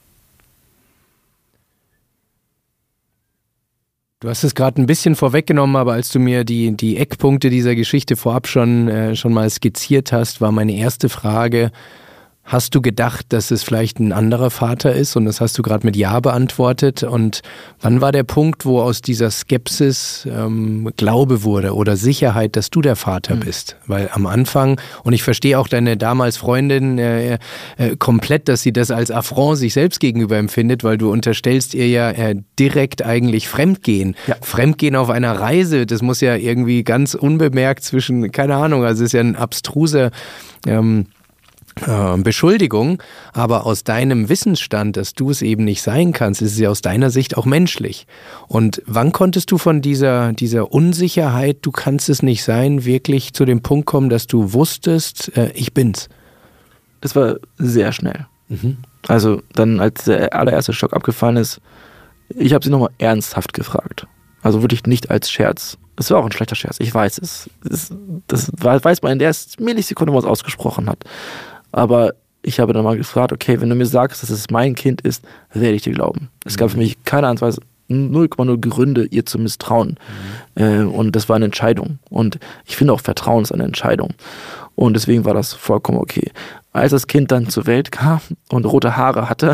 Du hast es gerade ein bisschen vorweggenommen, aber als du mir die Eckpunkte dieser Geschichte vorab schon mal skizziert hast, war meine erste Frage, hast du gedacht, dass es vielleicht ein anderer Vater ist? Und das hast du gerade mit Ja beantwortet. Und wann war der Punkt, wo aus dieser Skepsis Glaube wurde oder Sicherheit, dass du der Vater bist? Weil am Anfang, und ich verstehe auch deine damals Freundin komplett, dass sie das als Affront sich selbst gegenüber empfindet, weil du unterstellst ihr ja direkt eigentlich Fremdgehen. Ja. Fremdgehen auf einer Reise, das muss ja irgendwie ganz unbemerkt zwischen, keine Ahnung, also es ist ja ein abstruser Beschuldigung, aber aus deinem Wissensstand, dass du es eben nicht sein kannst, ist es ja aus deiner Sicht auch menschlich. Und wann konntest du von dieser Unsicherheit, du kannst es nicht sein, wirklich zu dem Punkt kommen, dass du wusstest, ich bin's? Das war sehr schnell. Also dann, als der allererste Schock abgefallen ist, ich habe sie nochmal ernsthaft gefragt. Also wirklich nicht als Scherz. Es war auch ein schlechter Scherz, ich weiß es. Das weiß man in der Millisekunde, wo man es ausgesprochen hat. Aber ich habe dann mal gefragt, okay, wenn du mir sagst, dass es mein Kind ist, werde ich dir glauben. Es gab für mich keine Anweise, 0,0 Gründe, ihr zu misstrauen. Und das war eine Entscheidung. Und ich finde auch, Vertrauen ist eine Entscheidung. Und deswegen war das vollkommen okay. Als das Kind dann zur Welt kam und rote Haare hatte,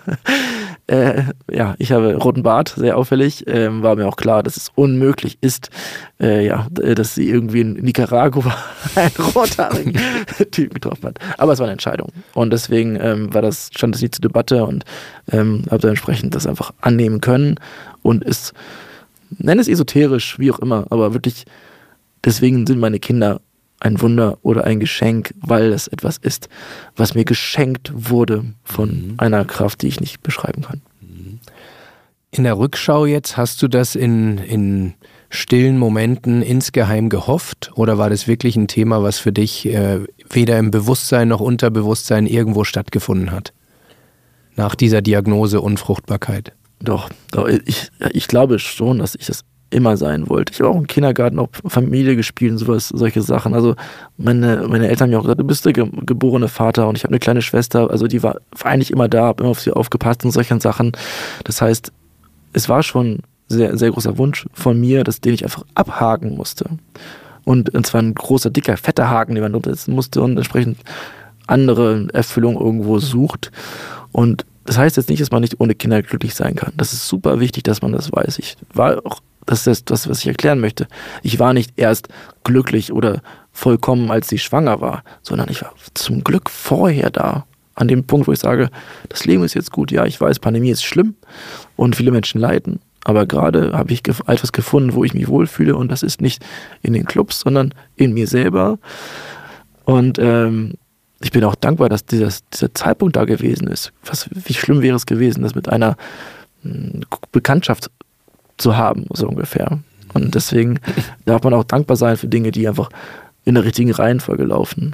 ich habe roten Bart, sehr auffällig, war mir auch klar, dass es unmöglich ist, dass sie irgendwie in Nicaragua einen rothaarigen Typen getroffen hat. Aber es war eine Entscheidung. Und deswegen stand das nie zur Debatte und habe dann entsprechend das einfach annehmen können. Und nenne es esoterisch, wie auch immer, aber wirklich, deswegen sind meine Kinder ein Wunder oder ein Geschenk, weil es etwas ist, was mir geschenkt wurde von einer Kraft, die ich nicht beschreiben kann. In der Rückschau jetzt, hast du das in stillen Momenten insgeheim gehofft oder war das wirklich ein Thema, was für dich weder im Bewusstsein noch Unterbewusstsein irgendwo stattgefunden hat? Nach dieser Diagnose Unfruchtbarkeit? Doch, ich glaube schon, dass ich das immer sein wollte. Ich habe auch im Kindergarten auch Familie gespielt und solche Sachen. Also meine Eltern haben mir auch gesagt, du bist der geborene Vater und ich habe eine kleine Schwester, also die war eigentlich immer da, habe immer auf sie aufgepasst und solche Sachen. Das heißt, es war schon sehr, sehr großer Wunsch von mir, den ich einfach abhaken musste. Und zwar ein großer, dicker, fetter Haken, den man umsetzen musste und entsprechend andere Erfüllung irgendwo sucht. Und das heißt jetzt nicht, dass man nicht ohne Kinder glücklich sein kann. Das ist super wichtig, dass man das weiß. Das ist das, was ich erklären möchte. Ich war nicht erst glücklich oder vollkommen, als sie schwanger war, sondern ich war zum Glück vorher da. An dem Punkt, wo ich sage, das Leben ist jetzt gut. Ja, ich weiß, Pandemie ist schlimm und viele Menschen leiden. Aber gerade habe ich etwas gefunden, wo ich mich wohlfühle und das ist nicht in den Clubs, sondern in mir selber. Und ich bin auch dankbar, dass dieser Zeitpunkt da gewesen ist. Wie schlimm wäre es gewesen, das mit einer Bekanntschaft zu haben, so ungefähr. Und deswegen darf man auch dankbar sein für Dinge, die einfach in der richtigen Reihenfolge laufen.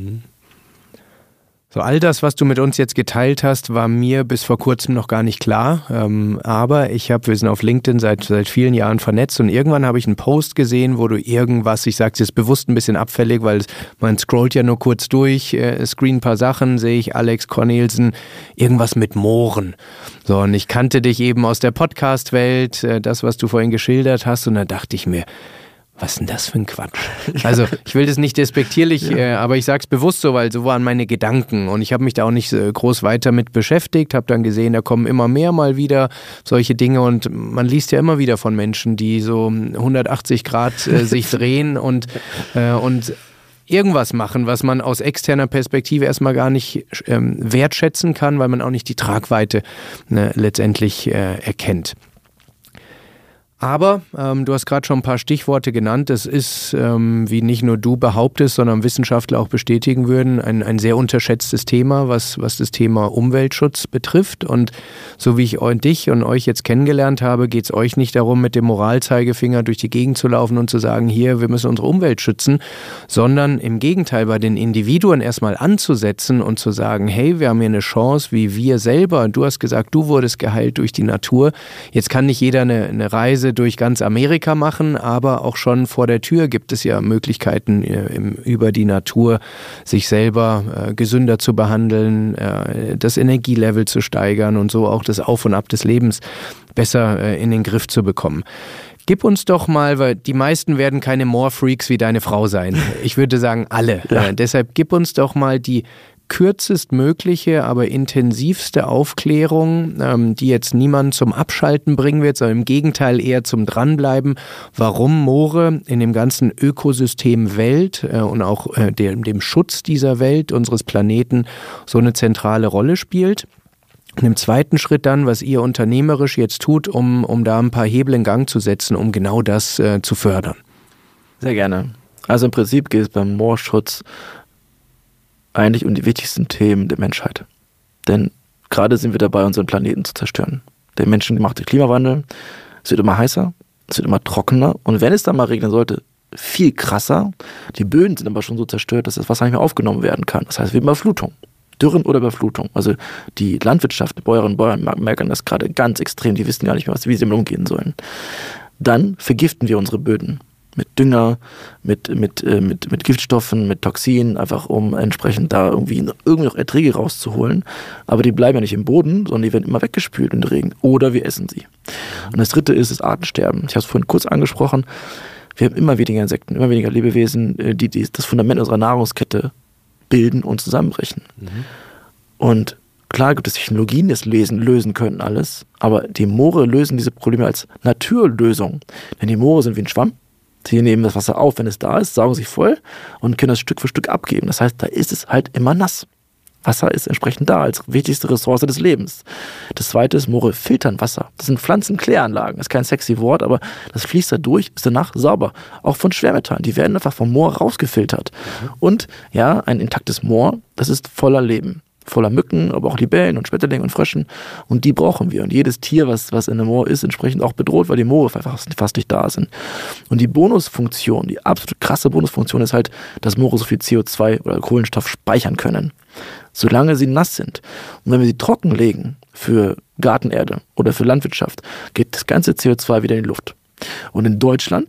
So, all das, was du mit uns jetzt geteilt hast, war mir bis vor kurzem noch gar nicht klar. Aber wir sind auf LinkedIn seit vielen Jahren vernetzt und irgendwann habe ich einen Post gesehen, wo du irgendwas, ich sage es jetzt bewusst ein bisschen abfällig, weil man scrollt ja nur kurz durch, screen ein paar Sachen, sehe ich Alex Cornelsen, irgendwas mit Mooren. So, und ich kannte dich eben aus der Podcast-Welt, das, was du vorhin geschildert hast, und da dachte ich mir, was ist denn das für ein Quatsch? Also ich will das nicht despektierlich, aber ich sage es bewusst so, weil so waren meine Gedanken und ich habe mich da auch nicht groß weiter mit beschäftigt, habe dann gesehen, da kommen immer mehr mal wieder solche Dinge und man liest ja immer wieder von Menschen, die so 180 Grad sich drehen und irgendwas machen, was man aus externer Perspektive erstmal gar nicht wertschätzen kann, weil man auch nicht die Tragweite letztendlich erkennt. Aber du hast gerade schon ein paar Stichworte genannt. Das ist, wie nicht nur du behauptest, sondern Wissenschaftler auch bestätigen würden, ein sehr unterschätztes Thema, was das Thema Umweltschutz betrifft. Und so wie ich dich und euch jetzt kennengelernt habe, geht es euch nicht darum, mit dem Moralzeigefinger durch die Gegend zu laufen und zu sagen, hier, wir müssen unsere Umwelt schützen, sondern im Gegenteil bei den Individuen erstmal anzusetzen und zu sagen, hey, wir haben hier eine Chance, wie wir selber, du hast gesagt, du wurdest geheilt durch die Natur. Jetzt kann nicht jeder eine Reise durch ganz Amerika machen, aber auch schon vor der Tür gibt es ja Möglichkeiten, über die Natur sich selber gesünder zu behandeln, das Energielevel zu steigern und so auch das Auf und Ab des Lebens besser in den Griff zu bekommen. Gib uns doch mal, weil die meisten werden keine More-Freaks wie deine Frau sein. Ich würde sagen, alle. Ja. Deshalb gib uns doch mal die kürzestmögliche, aber intensivste Aufklärung, die jetzt niemand zum Abschalten bringen wird, sondern im Gegenteil eher zum Dranbleiben, warum Moore in dem ganzen Ökosystem Welt und auch dem Schutz dieser Welt, unseres Planeten, so eine zentrale Rolle spielt. Und im zweiten Schritt dann, was ihr unternehmerisch jetzt tut, um da ein paar Hebel in Gang zu setzen, um genau das zu fördern. Sehr gerne. Also im Prinzip geht es beim Moorschutz eigentlich um die wichtigsten Themen der Menschheit. Denn gerade sind wir dabei, unseren Planeten zu zerstören. Der menschengemachte Klimawandel, es wird immer heißer, es wird immer trockener und wenn es dann mal regnen sollte, viel krasser. Die Böden sind aber schon so zerstört, dass das Wasser nicht mehr aufgenommen werden kann. Das heißt, wir haben Überflutung. Dürren oder Überflutung. Also die Landwirtschaft, die Bäuerinnen und Bauern merken das gerade ganz extrem. Die wissen gar nicht mehr, wie sie damit umgehen sollen. Dann vergiften wir unsere Böden. Mit Dünger, mit Giftstoffen, mit Toxinen, einfach um entsprechend da irgendwie noch Erträge rauszuholen. Aber die bleiben ja nicht im Boden, sondern die werden immer weggespült in den Regen. Oder wir essen sie. Und das dritte ist das Artensterben. Ich habe es vorhin kurz angesprochen. Wir haben immer weniger Insekten, immer weniger Lebewesen, die das Fundament unserer Nahrungskette bilden und zusammenbrechen. Und klar gibt es Technologien, die das lösen können alles, aber die Moore lösen diese Probleme als Naturlösung. Denn die Moore sind wie ein Schwamm. Sie nehmen das Wasser auf, wenn es da ist, saugen sich voll und können das Stück für Stück abgeben. Das heißt, da ist es halt immer nass. Wasser ist entsprechend da als wichtigste Ressource des Lebens. Das zweite ist, Moore filtern Wasser. Das sind Pflanzenkläranlagen. Das ist kein sexy Wort, aber das fließt da durch, ist danach sauber. Auch von Schwermetallen. Die werden einfach vom Moor rausgefiltert. Und ja, ein intaktes Moor, das ist voller Leben. Voller Mücken, aber auch Libellen und Schmetterlingen und Fröschen. Und die brauchen wir. Und jedes Tier, was in einem Moor ist, entsprechend auch bedroht, weil die Moore einfach fast nicht da sind. Und die Bonusfunktion, die absolut krasse Bonusfunktion ist halt, dass Moore so viel CO2 oder Kohlenstoff speichern können. Solange sie nass sind. Und wenn wir sie trockenlegen für Gartenerde oder für Landwirtschaft, geht das ganze CO2 wieder in die Luft. Und in Deutschland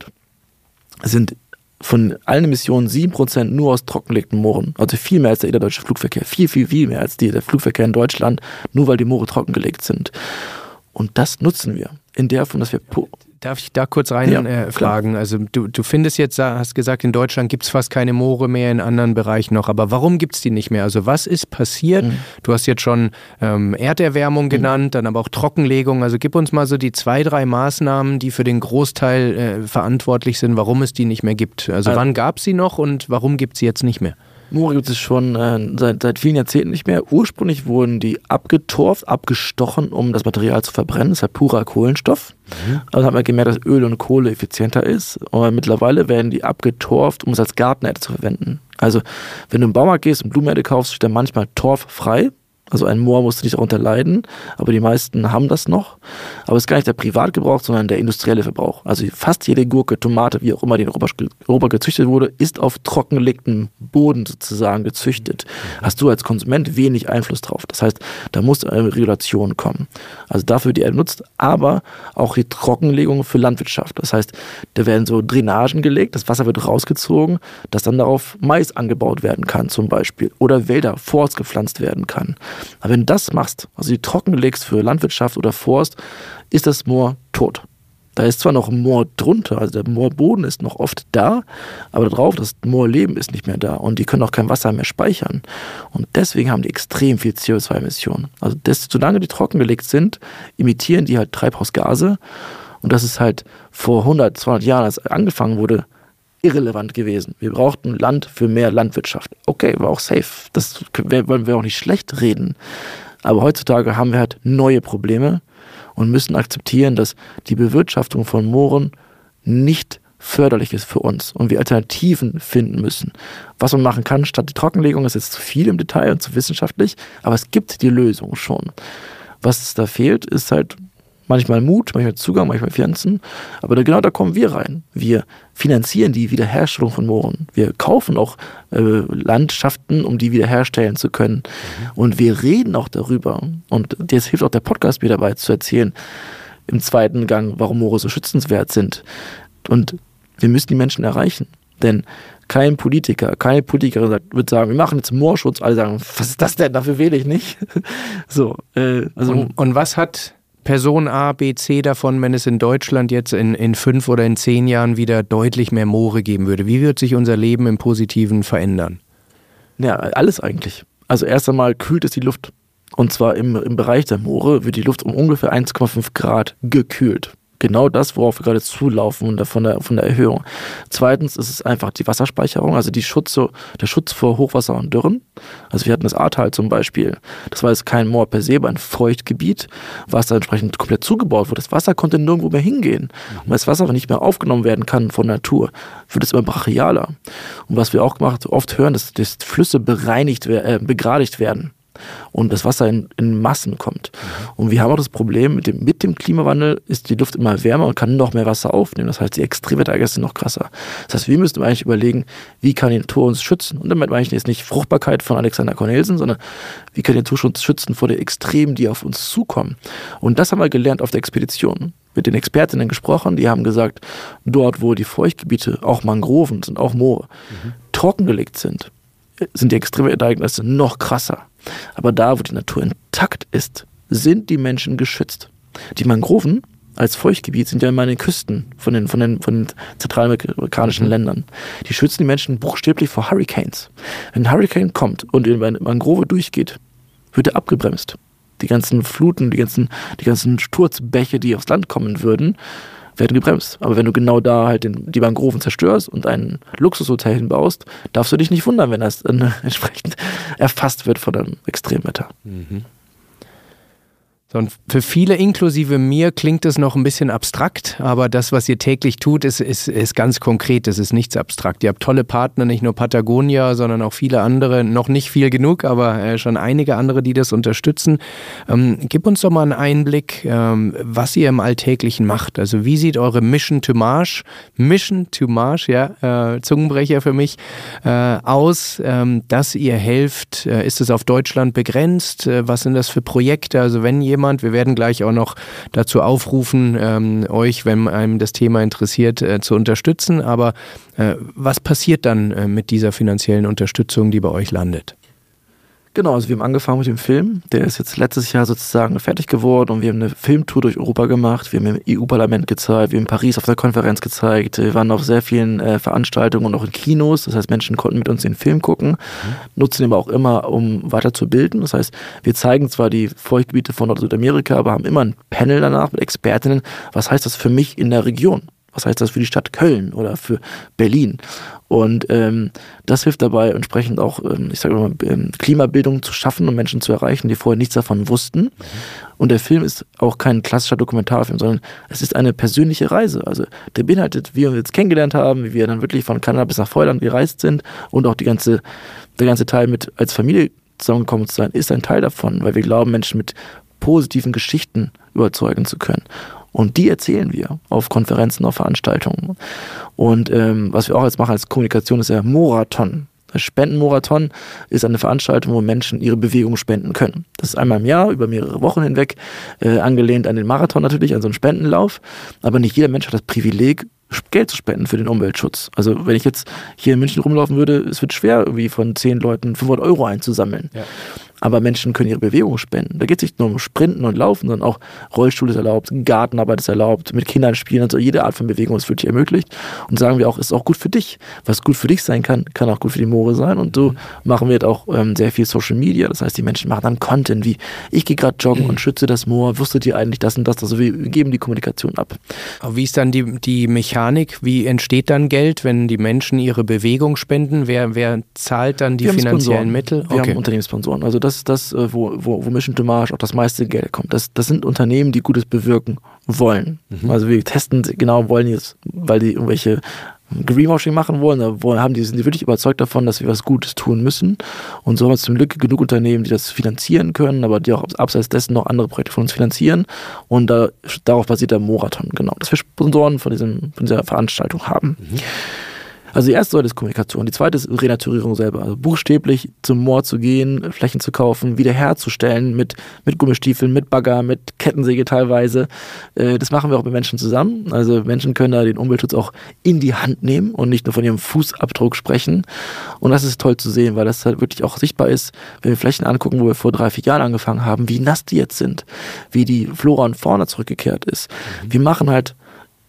sind von allen Emissionen 7% nur aus trockengelegten Mooren. Also viel mehr als der innerdeutsche Flugverkehr. Viel mehr als der Flugverkehr in Deutschland, nur weil die Moore trockengelegt sind. Und das nutzen wir in der Form, dass wir... Darf ich da kurz rein fragen? Also du findest jetzt, hast gesagt, in Deutschland gibt es fast keine Moore mehr, in anderen Bereichen noch. Aber warum gibt es die nicht mehr? Also was ist passiert? Du hast jetzt schon Erderwärmung genannt, dann aber auch Trockenlegung. Also gib uns mal so die 2, 3 Maßnahmen, die für den Großteil verantwortlich sind, warum es die nicht mehr gibt. Also wann gab es sie noch und warum gibt es sie jetzt nicht mehr? Moore gibt es schon seit vielen Jahrzehnten nicht mehr. Ursprünglich wurden die abgetorft, abgestochen, um das Material zu verbrennen. Das ist ja purer Kohlenstoff. Aber dann hat man gemerkt, dass Öl und Kohle effizienter ist. Und mittlerweile werden die abgetorft, um es als Gartenerde zu verwenden. Also wenn du im Baumarkt gehst und Blumenerde kaufst, steht da manchmal Torf frei. Also ein Moor musste nicht darunter leiden, aber die meisten haben das noch. Aber es ist gar nicht der Privatgebrauch, sondern der industrielle Verbrauch. Also fast jede Gurke, Tomate, wie auch immer die in Europa gezüchtet wurde, ist auf trockengelegtem Boden sozusagen gezüchtet. Hast du als Konsument wenig Einfluss drauf. Das heißt, da muss eine Regulation kommen. Also dafür wird die Erde genutzt, aber auch die Trockenlegung für Landwirtschaft. Das heißt, da werden so Drainagen gelegt, das Wasser wird rausgezogen, dass dann darauf Mais angebaut werden kann zum Beispiel. Oder Wälder, Forst gepflanzt werden kann. Aber wenn du das machst, also die trockenlegst für Landwirtschaft oder Forst, ist das Moor tot. Da ist zwar noch ein Moor drunter, also der Moorboden ist noch oft da, aber darauf, das Moorleben ist nicht mehr da und die können auch kein Wasser mehr speichern. Und deswegen haben die extrem viel CO2-Emissionen. Also solange die trockengelegt sind, emittieren die halt Treibhausgase und das ist halt vor 100, 200 Jahren, als angefangen wurde, irrelevant gewesen. Wir brauchten Land für mehr Landwirtschaft. Okay, war auch safe. Das wollen wir auch nicht schlecht reden. Aber heutzutage haben wir halt neue Probleme und müssen akzeptieren, dass die Bewirtschaftung von Mooren nicht förderlich ist für uns und wir Alternativen finden müssen. Was man machen kann statt die Trockenlegung, ist jetzt zu viel im Detail und zu wissenschaftlich, aber es gibt die Lösung schon. Was da fehlt, ist halt manchmal Mut, manchmal Zugang, manchmal Finanzen. Aber genau da kommen wir rein. Wir finanzieren die Wiederherstellung von Mooren. Wir kaufen auch Landschaften, um die wiederherstellen zu können. Und wir reden auch darüber. Und jetzt hilft auch der Podcast mir dabei zu erzählen, im zweiten Gang, warum Moore so schützenswert sind. Und wir müssen die Menschen erreichen. Denn kein Politiker, keine Politikerin wird sagen, wir machen jetzt Moorschutz. Alle sagen, was ist das denn? Dafür wähle ich nicht. So, und was hat Person A, B, C davon, wenn es in Deutschland jetzt in 5 oder in 10 Jahren wieder deutlich mehr Moore geben würde? Wie wird sich unser Leben im Positiven verändern? Ja, alles eigentlich. Also erst einmal kühlt es die Luft. Und zwar im Bereich der Moore wird die Luft um ungefähr 1,5 Grad gekühlt. genau das, worauf wir gerade zulaufen und von der Erhöhung. Zweitens ist es einfach die Wasserspeicherung, also der Schutz vor Hochwasser und Dürren. Also wir hatten das Ahrtal zum Beispiel. Das war jetzt kein Moor per se, aber ein Feuchtgebiet, was da entsprechend komplett zugebaut wurde. Das Wasser konnte nirgendwo mehr hingehen. Und wenn das Wasser aber nicht mehr aufgenommen werden kann von Natur, wird es immer brachialer. Und was wir auch oft hören, dass Flüsse begradigt werden und das Wasser in Massen kommt. Und wir haben auch das Problem, mit dem Klimawandel ist die Luft immer wärmer und kann noch mehr Wasser aufnehmen. Das heißt, die Extremwetterereignisse sind noch krasser. Das heißt, wir müssen eigentlich überlegen, wie kann die Natur uns schützen? Und damit meine ich jetzt nicht Fruchtbarkeit von Alexander Cornelsen, sondern wie kann die Natur uns schützen vor den Extremen, die auf uns zukommen? Und das haben wir gelernt auf der Expedition. Mit den Expertinnen gesprochen, die haben gesagt, dort, wo die Feuchtgebiete, auch Mangroven sind, auch Moore, trockengelegt sind die Extremereignisse noch krasser. Aber da, wo die Natur intakt ist, sind die Menschen geschützt. Die Mangroven als Feuchtgebiet sind ja immer an den Küsten von den zentralamerikanischen Ländern. Die schützen die Menschen buchstäblich vor Hurricanes. Wenn ein Hurricane kommt und in eine Mangrove durchgeht, wird er abgebremst. Die ganzen Fluten, die ganzen Sturzbäche, die aufs Land kommen würden, werden gebremst. Aber wenn du genau da halt die Mangroven zerstörst und ein Luxushotel hinbaust, darfst du dich nicht wundern, wenn das dann entsprechend erfasst wird von einem Extremwetter. So, und für viele, inklusive mir, klingt das noch ein bisschen abstrakt, aber das, was ihr täglich tut, ist ganz konkret, das ist nichts abstrakt. Ihr habt tolle Partner, nicht nur Patagonia, sondern auch viele andere, noch nicht viel genug, aber schon einige andere, die das unterstützen. Gib uns doch mal einen Einblick, was ihr im Alltäglichen macht. Also wie sieht eure Mission to Marsh, Zungenbrecher für mich, aus, dass ihr helft? Ist es auf Deutschland begrenzt? Was sind das für Projekte? Also wenn wir werden gleich auch noch dazu aufrufen, euch, wenn einem das Thema interessiert, zu unterstützen. Aber was passiert dann mit dieser finanziellen Unterstützung, die bei euch landet? Genau, also wir haben angefangen mit dem Film. Der ist jetzt letztes Jahr sozusagen fertig geworden und wir haben eine Filmtour durch Europa gemacht. Wir haben im EU-Parlament gezeigt, wir haben in Paris auf der Konferenz gezeigt. Wir waren auf sehr vielen Veranstaltungen und auch in Kinos. Das heißt, Menschen konnten mit uns den Film gucken, nutzen ihn aber auch immer, um weiterzubilden. Das heißt, wir zeigen zwar die Feuchtgebiete von Nord- und Südamerika, aber haben immer ein Panel danach mit Expertinnen. Was heißt das für mich in der Region? Was heißt das für die Stadt Köln oder für Berlin? Und das hilft dabei, entsprechend auch, Klimabildung zu schaffen und Menschen zu erreichen, die vorher nichts davon wussten. Und der Film ist auch kein klassischer Dokumentarfilm, sondern es ist eine persönliche Reise. Also der beinhaltet, wie wir uns jetzt kennengelernt haben, wie wir dann wirklich von Kanada bis nach Feuerland gereist sind und auch der ganze Teil mit als Familie zusammengekommen zu sein, ist ein Teil davon, weil wir glauben, Menschen mit positiven Geschichten überzeugen zu können. Und die erzählen wir auf Konferenzen, auf Veranstaltungen. Und was wir auch jetzt machen als Kommunikation, ist der Morathon. Das Spendenmorathon ist eine Veranstaltung, wo Menschen ihre Bewegung spenden können. Das ist einmal im Jahr, über mehrere Wochen hinweg, angelehnt an den Marathon natürlich, an so einen Spendenlauf. Aber nicht jeder Mensch hat das Privileg, Geld zu spenden für den Umweltschutz. Also wenn ich jetzt hier in München rumlaufen würde, es wird schwer, irgendwie von 10 Leuten 500 € einzusammeln. Ja. Aber Menschen können ihre Bewegung spenden. Da geht es nicht nur um Sprinten und Laufen, sondern auch Rollstuhl ist erlaubt, Gartenarbeit ist erlaubt, mit Kindern spielen, also jede Art von Bewegung ist wirklich ermöglicht. Und sagen wir auch, ist auch gut für dich. Was gut für dich sein kann, kann auch gut für die Moore sein. Und so machen wir jetzt auch sehr viel Social Media. Das heißt, die Menschen machen dann Content wie, ich gehe gerade joggen und schütze das Moor, wusstet ihr eigentlich das und das? Also wir geben die Kommunikation ab. Aber wie ist dann die Mechanik? Wie entsteht dann Geld, wenn die Menschen ihre Bewegung spenden? Wer zahlt dann die finanziellen Mittel? Wir haben Unternehmenssponsoren. Also das ist das, wo Mission to Marsh auch das meiste Geld kommt. Das sind Unternehmen, die Gutes bewirken wollen. Also wir testen genau, wollen jetzt, weil die irgendwelche Greenwashing machen wollen, sind die wirklich überzeugt davon, dass wir was Gutes tun müssen. Und so haben wir zum Glück genug Unternehmen, die das finanzieren können, aber die auch abseits dessen noch andere Projekte von uns finanzieren. Und darauf basiert der Morathon, genau, dass wir Sponsoren von dieser Veranstaltung haben. Also die erste Säule ist Kommunikation, die zweite ist Renaturierung selber. Also buchstäblich zum Moor zu gehen, Flächen zu kaufen, wiederherzustellen mit Gummistiefeln, mit Bagger, mit Kettensäge teilweise. Das machen wir auch mit Menschen zusammen. Also Menschen können da den Umweltschutz auch in die Hand nehmen und nicht nur von ihrem Fußabdruck sprechen. Und das ist toll zu sehen, weil das halt wirklich auch sichtbar ist, wenn wir Flächen angucken, wo wir vor 3-4 Jahren angefangen haben, wie nass die jetzt sind, wie die Flora und Fauna zurückgekehrt ist. Wir machen halt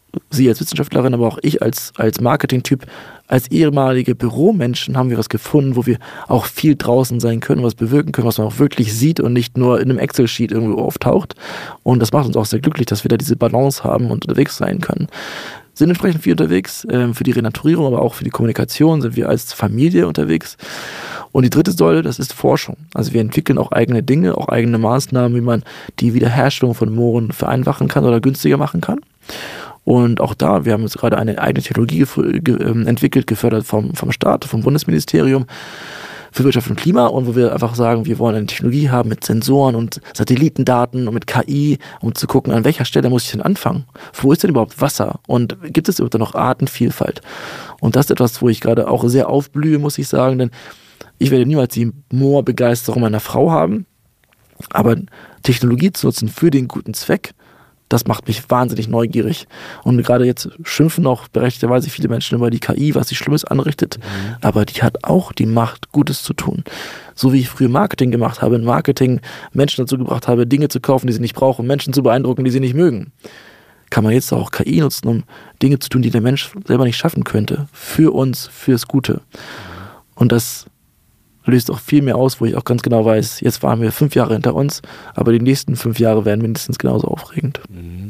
Sie als Wissenschaftlerin, aber auch ich als Marketing-Typ, als ehemalige Büromenschen haben wir was gefunden, wo wir auch viel draußen sein können, was bewirken können, was man auch wirklich sieht und nicht nur in einem Excel-Sheet irgendwo auftaucht. Und das macht uns auch sehr glücklich, dass wir da diese Balance haben und unterwegs sein können. Sind entsprechend viel unterwegs, für die Renaturierung, aber auch für die Kommunikation sind wir als Familie unterwegs. Und die dritte Säule, das ist Forschung. Also wir entwickeln auch eigene Dinge, auch eigene Maßnahmen, wie man die Wiederherstellung von Mooren vereinfachen kann oder günstiger machen kann. Und auch da, wir haben jetzt gerade eine eigene Technologie entwickelt, gefördert vom Staat, vom Bundesministerium für Wirtschaft und Klima, und wo wir einfach sagen, wir wollen eine Technologie haben mit Sensoren und Satellitendaten und mit KI, um zu gucken, an welcher Stelle muss ich denn anfangen? Wo ist denn überhaupt Wasser? Und gibt es überhaupt noch Artenvielfalt? Und das ist etwas, wo ich gerade auch sehr aufblühe, muss ich sagen, denn ich werde niemals die Moorbegeisterung meiner Frau haben, aber Technologie zu nutzen für den guten Zweck, das macht mich wahnsinnig neugierig. Und gerade jetzt schimpfen auch berechtigterweise viele Menschen über die KI, was sie Schlimmes anrichtet. Aber die hat auch die Macht, Gutes zu tun. So wie ich früher Marketing gemacht habe, in Marketing Menschen dazu gebracht habe, Dinge zu kaufen, die sie nicht brauchen, Menschen zu beeindrucken, die sie nicht mögen, kann man jetzt auch KI nutzen, um Dinge zu tun, die der Mensch selber nicht schaffen könnte. Für uns, fürs Gute. Und das löst auch viel mehr aus, wo ich auch ganz genau weiß, jetzt waren wir 5 Jahre hinter uns, aber die nächsten 5 Jahre werden mindestens genauso aufregend.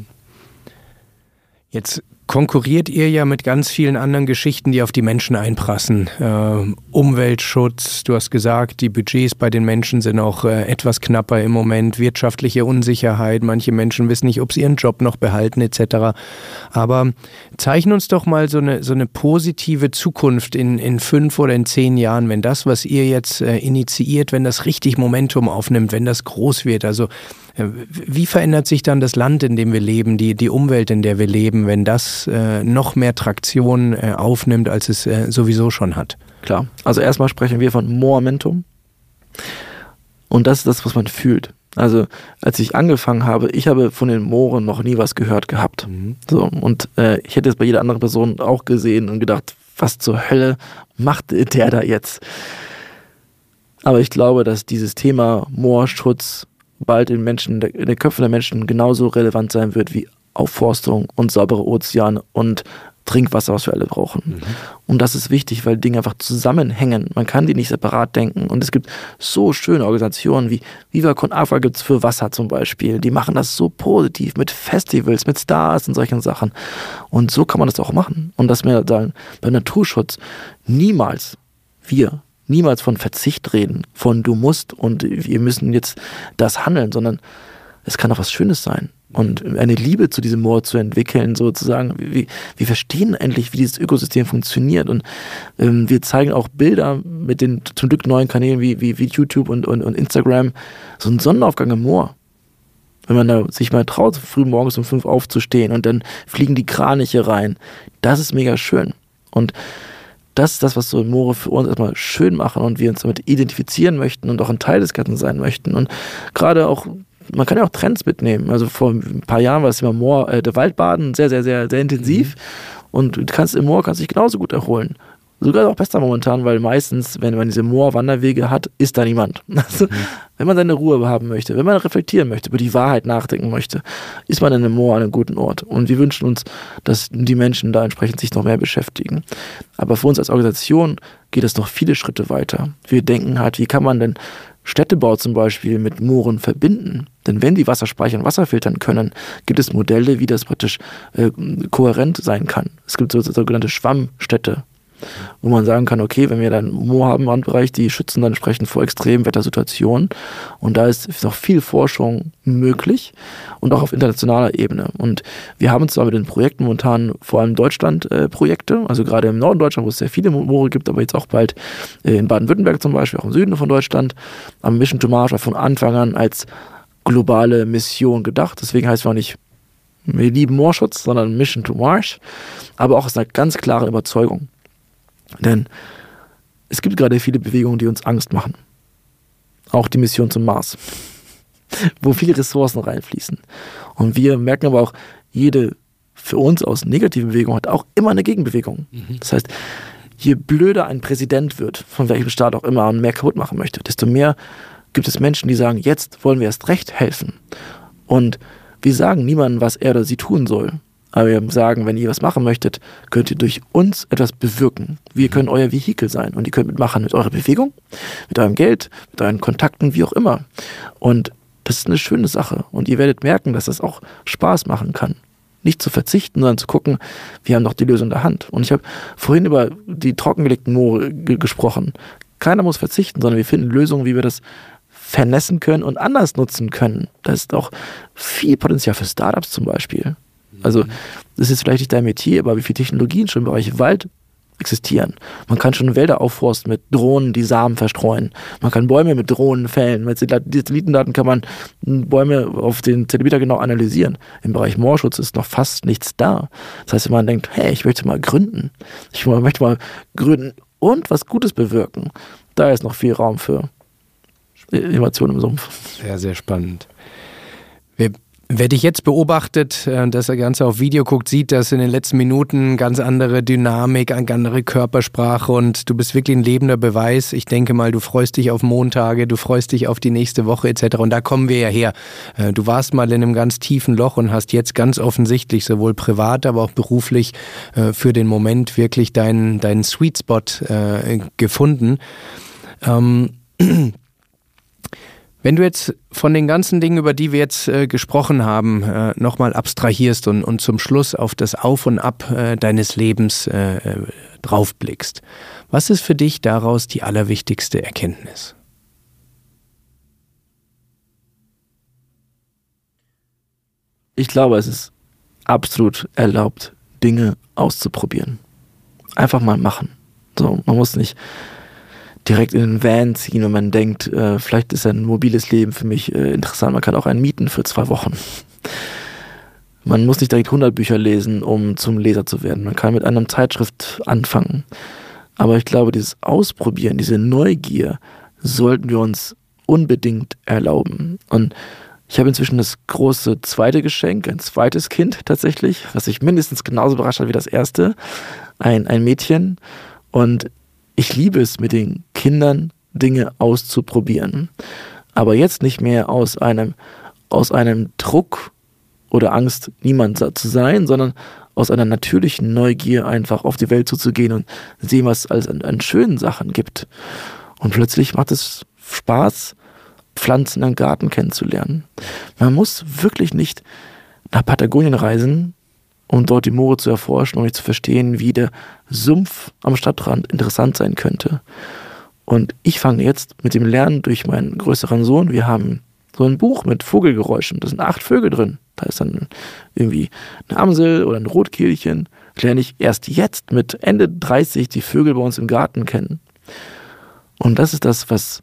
Jetzt konkurriert ihr ja mit ganz vielen anderen Geschichten, die auf die Menschen einprassen. Umweltschutz, du hast gesagt, die Budgets bei den Menschen sind auch etwas knapper im Moment, wirtschaftliche Unsicherheit, manche Menschen wissen nicht, ob sie ihren Job noch behalten etc. Aber zeichne uns doch mal so eine positive Zukunft in 5 oder in 10 Jahren, wenn das, was ihr jetzt initiiert, wenn das richtig Momentum aufnimmt, wenn das groß wird. Also wie verändert sich dann das Land, in dem wir leben, die Umwelt, in der wir leben, wenn das noch mehr Traktion aufnimmt, als es sowieso schon hat? Klar, also erstmal sprechen wir von Momentum und das ist das, was man fühlt. Also als ich angefangen habe, ich habe von den Mooren noch nie was gehört gehabt. So, und ich hätte es bei jeder anderen Person auch gesehen und gedacht, was zur Hölle macht der da jetzt? Aber ich glaube, dass dieses Thema Moorschutz bald in den Köpfen der Menschen genauso relevant sein wird wie Aufforstung und saubere Ozeane und Trinkwasser, was wir alle brauchen. Und das ist wichtig, weil Dinge einfach zusammenhängen. Man kann die nicht separat denken. Und es gibt so schöne Organisationen wie Viva Con Agua gibt es für Wasser zum Beispiel. Die machen das so positiv mit Festivals, mit Stars und solchen Sachen. Und so kann man das auch machen. Und dass wir sagen, beim Naturschutz niemals von Verzicht reden, von du musst und wir müssen jetzt das handeln, sondern es kann auch was Schönes sein. Und eine Liebe zu diesem Moor zu entwickeln, sozusagen. Wir verstehen endlich, wie dieses Ökosystem funktioniert. Und wir zeigen auch Bilder mit den zum Glück neuen Kanälen wie YouTube und Instagram. So ein Sonnenaufgang im Moor. Wenn man da sich mal traut, früh morgens um 5 aufzustehen und dann fliegen die Kraniche rein. Das ist mega schön. Und das ist das, was so Moore für uns erstmal schön machen und wir uns damit identifizieren möchten und auch ein Teil des Ganzen sein möchten. Und gerade auch, man kann ja auch Trends mitnehmen. Also vor ein paar Jahren war es immer der Waldbaden sehr, sehr, sehr, sehr intensiv. Und du kannst im Moor dich genauso gut erholen. Sogar auch besser momentan, weil meistens, wenn man diese Moorwanderwege hat, ist da niemand. Also, wenn man seine Ruhe haben möchte, wenn man reflektieren möchte, über die Wahrheit nachdenken möchte, ist man in einem Moor an einem guten Ort. Und wir wünschen uns, dass die Menschen da entsprechend sich noch mehr beschäftigen. Aber für uns als Organisation geht es noch viele Schritte weiter. Wir denken halt, wie kann man denn Städtebau zum Beispiel mit Mooren verbinden? Denn wenn die Wasser speichern, Wasser filtern können, gibt es Modelle, wie das praktisch kohärent sein kann. Es gibt sogenannte Schwammstädte, wo man sagen kann, okay, wenn wir dann Moor haben im Randbereich, die schützen dann entsprechend vor extremen Wettersituationen. Und da ist noch viel Forschung möglich und auch auf internationaler Ebene. Und wir haben zwar mit den Projekten momentan vor allem Deutschland Projekte, also gerade im Norden Deutschland, wo es sehr viele Moore gibt, aber jetzt auch bald in Baden-Württemberg zum Beispiel, auch im Süden von Deutschland. Am Mission to Mars war von Anfang an als globale Mission gedacht. Deswegen heißt es auch nicht wir lieben Moorschutz, sondern Mission to Mars. Aber auch aus einer ganz klaren Überzeugung. Denn es gibt gerade viele Bewegungen, die uns Angst machen. Auch die Mission zum Mars, wo viele Ressourcen reinfließen. Und wir merken aber auch, jede für uns aus negativen Bewegung hat auch immer eine Gegenbewegung. Das heißt, je blöder ein Präsident wird, von welchem Staat auch immer, und mehr kaputt machen möchte, desto mehr gibt es Menschen, die sagen, jetzt wollen wir erst recht helfen. Und wir sagen niemandem, was er oder sie tun soll. Aber wir sagen, wenn ihr was machen möchtet, könnt ihr durch uns etwas bewirken. Wir können euer Vehikel sein und ihr könnt mitmachen mit eurer Bewegung, mit eurem Geld, mit euren Kontakten, wie auch immer. Und das ist eine schöne Sache. Und ihr werdet merken, dass das auch Spaß machen kann. Nicht zu verzichten, sondern zu gucken, wir haben doch die Lösung in der Hand. Und ich habe vorhin über die trockengelegten Moore gesprochen. Keiner muss verzichten, sondern wir finden Lösungen, wie wir das vernässen können und anders nutzen können. Da ist auch viel Potenzial für Startups zum Beispiel. Also das ist vielleicht nicht dein Metier, aber wie viele Technologien schon im Bereich Wald existieren. Man kann schon Wälder aufforsten mit Drohnen, die Samen verstreuen. Man kann Bäume mit Drohnen fällen. Mit Satellitendaten kann man Bäume auf den Zentimeter genau analysieren. Im Bereich Moorschutz ist noch fast nichts da. Das heißt, wenn man denkt, hey, ich möchte mal gründen. Ich möchte mal gründen und was Gutes bewirken. Da ist noch viel Raum für Innovation im Sumpf. Sehr, sehr spannend. Wer dich jetzt beobachtet, dass er Ganze auf Video guckt, sieht, dass in den letzten Minuten ganz andere Dynamik, eine andere Körpersprache und du bist wirklich ein lebender Beweis. Ich denke mal, du freust dich auf Montage, du freust dich auf die nächste Woche etc. Und da kommen wir ja her. Du warst mal in einem ganz tiefen Loch und hast jetzt ganz offensichtlich sowohl privat, aber auch beruflich für den Moment wirklich deinen Sweet Spot gefunden. Wenn du jetzt von den ganzen Dingen, über die wir jetzt gesprochen haben, nochmal abstrahierst und zum Schluss auf das Auf und Ab deines Lebens draufblickst, was ist für dich daraus die allerwichtigste Erkenntnis? Ich glaube, es ist absolut erlaubt, Dinge auszuprobieren. Einfach mal machen. So, man muss nicht direkt in den Van ziehen, wenn man denkt, vielleicht ist ein mobiles Leben für mich interessant. Man kann auch einen mieten für 2 Wochen. Man muss nicht direkt 100 Bücher lesen, um zum Leser zu werden. Man kann mit einer Zeitschrift anfangen. Aber ich glaube, dieses Ausprobieren, diese Neugier, sollten wir uns unbedingt erlauben. Und ich habe inzwischen das große zweite Geschenk, ein zweites Kind tatsächlich, was mich mindestens genauso überrascht hat wie das erste. Ein Mädchen. Und ich liebe es, mit den Kindern Dinge auszuprobieren. Aber jetzt nicht mehr aus einem Druck oder Angst, niemand zu sein, sondern aus einer natürlichen Neugier einfach auf die Welt zuzugehen und sehen, was es alles an schönen Sachen gibt. Und plötzlich macht es Spaß, Pflanzen im Garten kennenzulernen. Man muss wirklich nicht nach Patagonien reisen, um dort die Moore zu erforschen und nicht zu verstehen, wie der Sumpf am Stadtrand interessant sein könnte. Und ich fange jetzt mit dem Lernen durch meinen größeren Sohn. Wir haben so ein Buch mit Vogelgeräuschen. Da sind 8 Vögel drin. Da ist dann irgendwie eine Amsel oder ein Rotkehlchen. Lerne ich erst jetzt mit Ende 30 die Vögel bei uns im Garten kennen. Und das ist das, was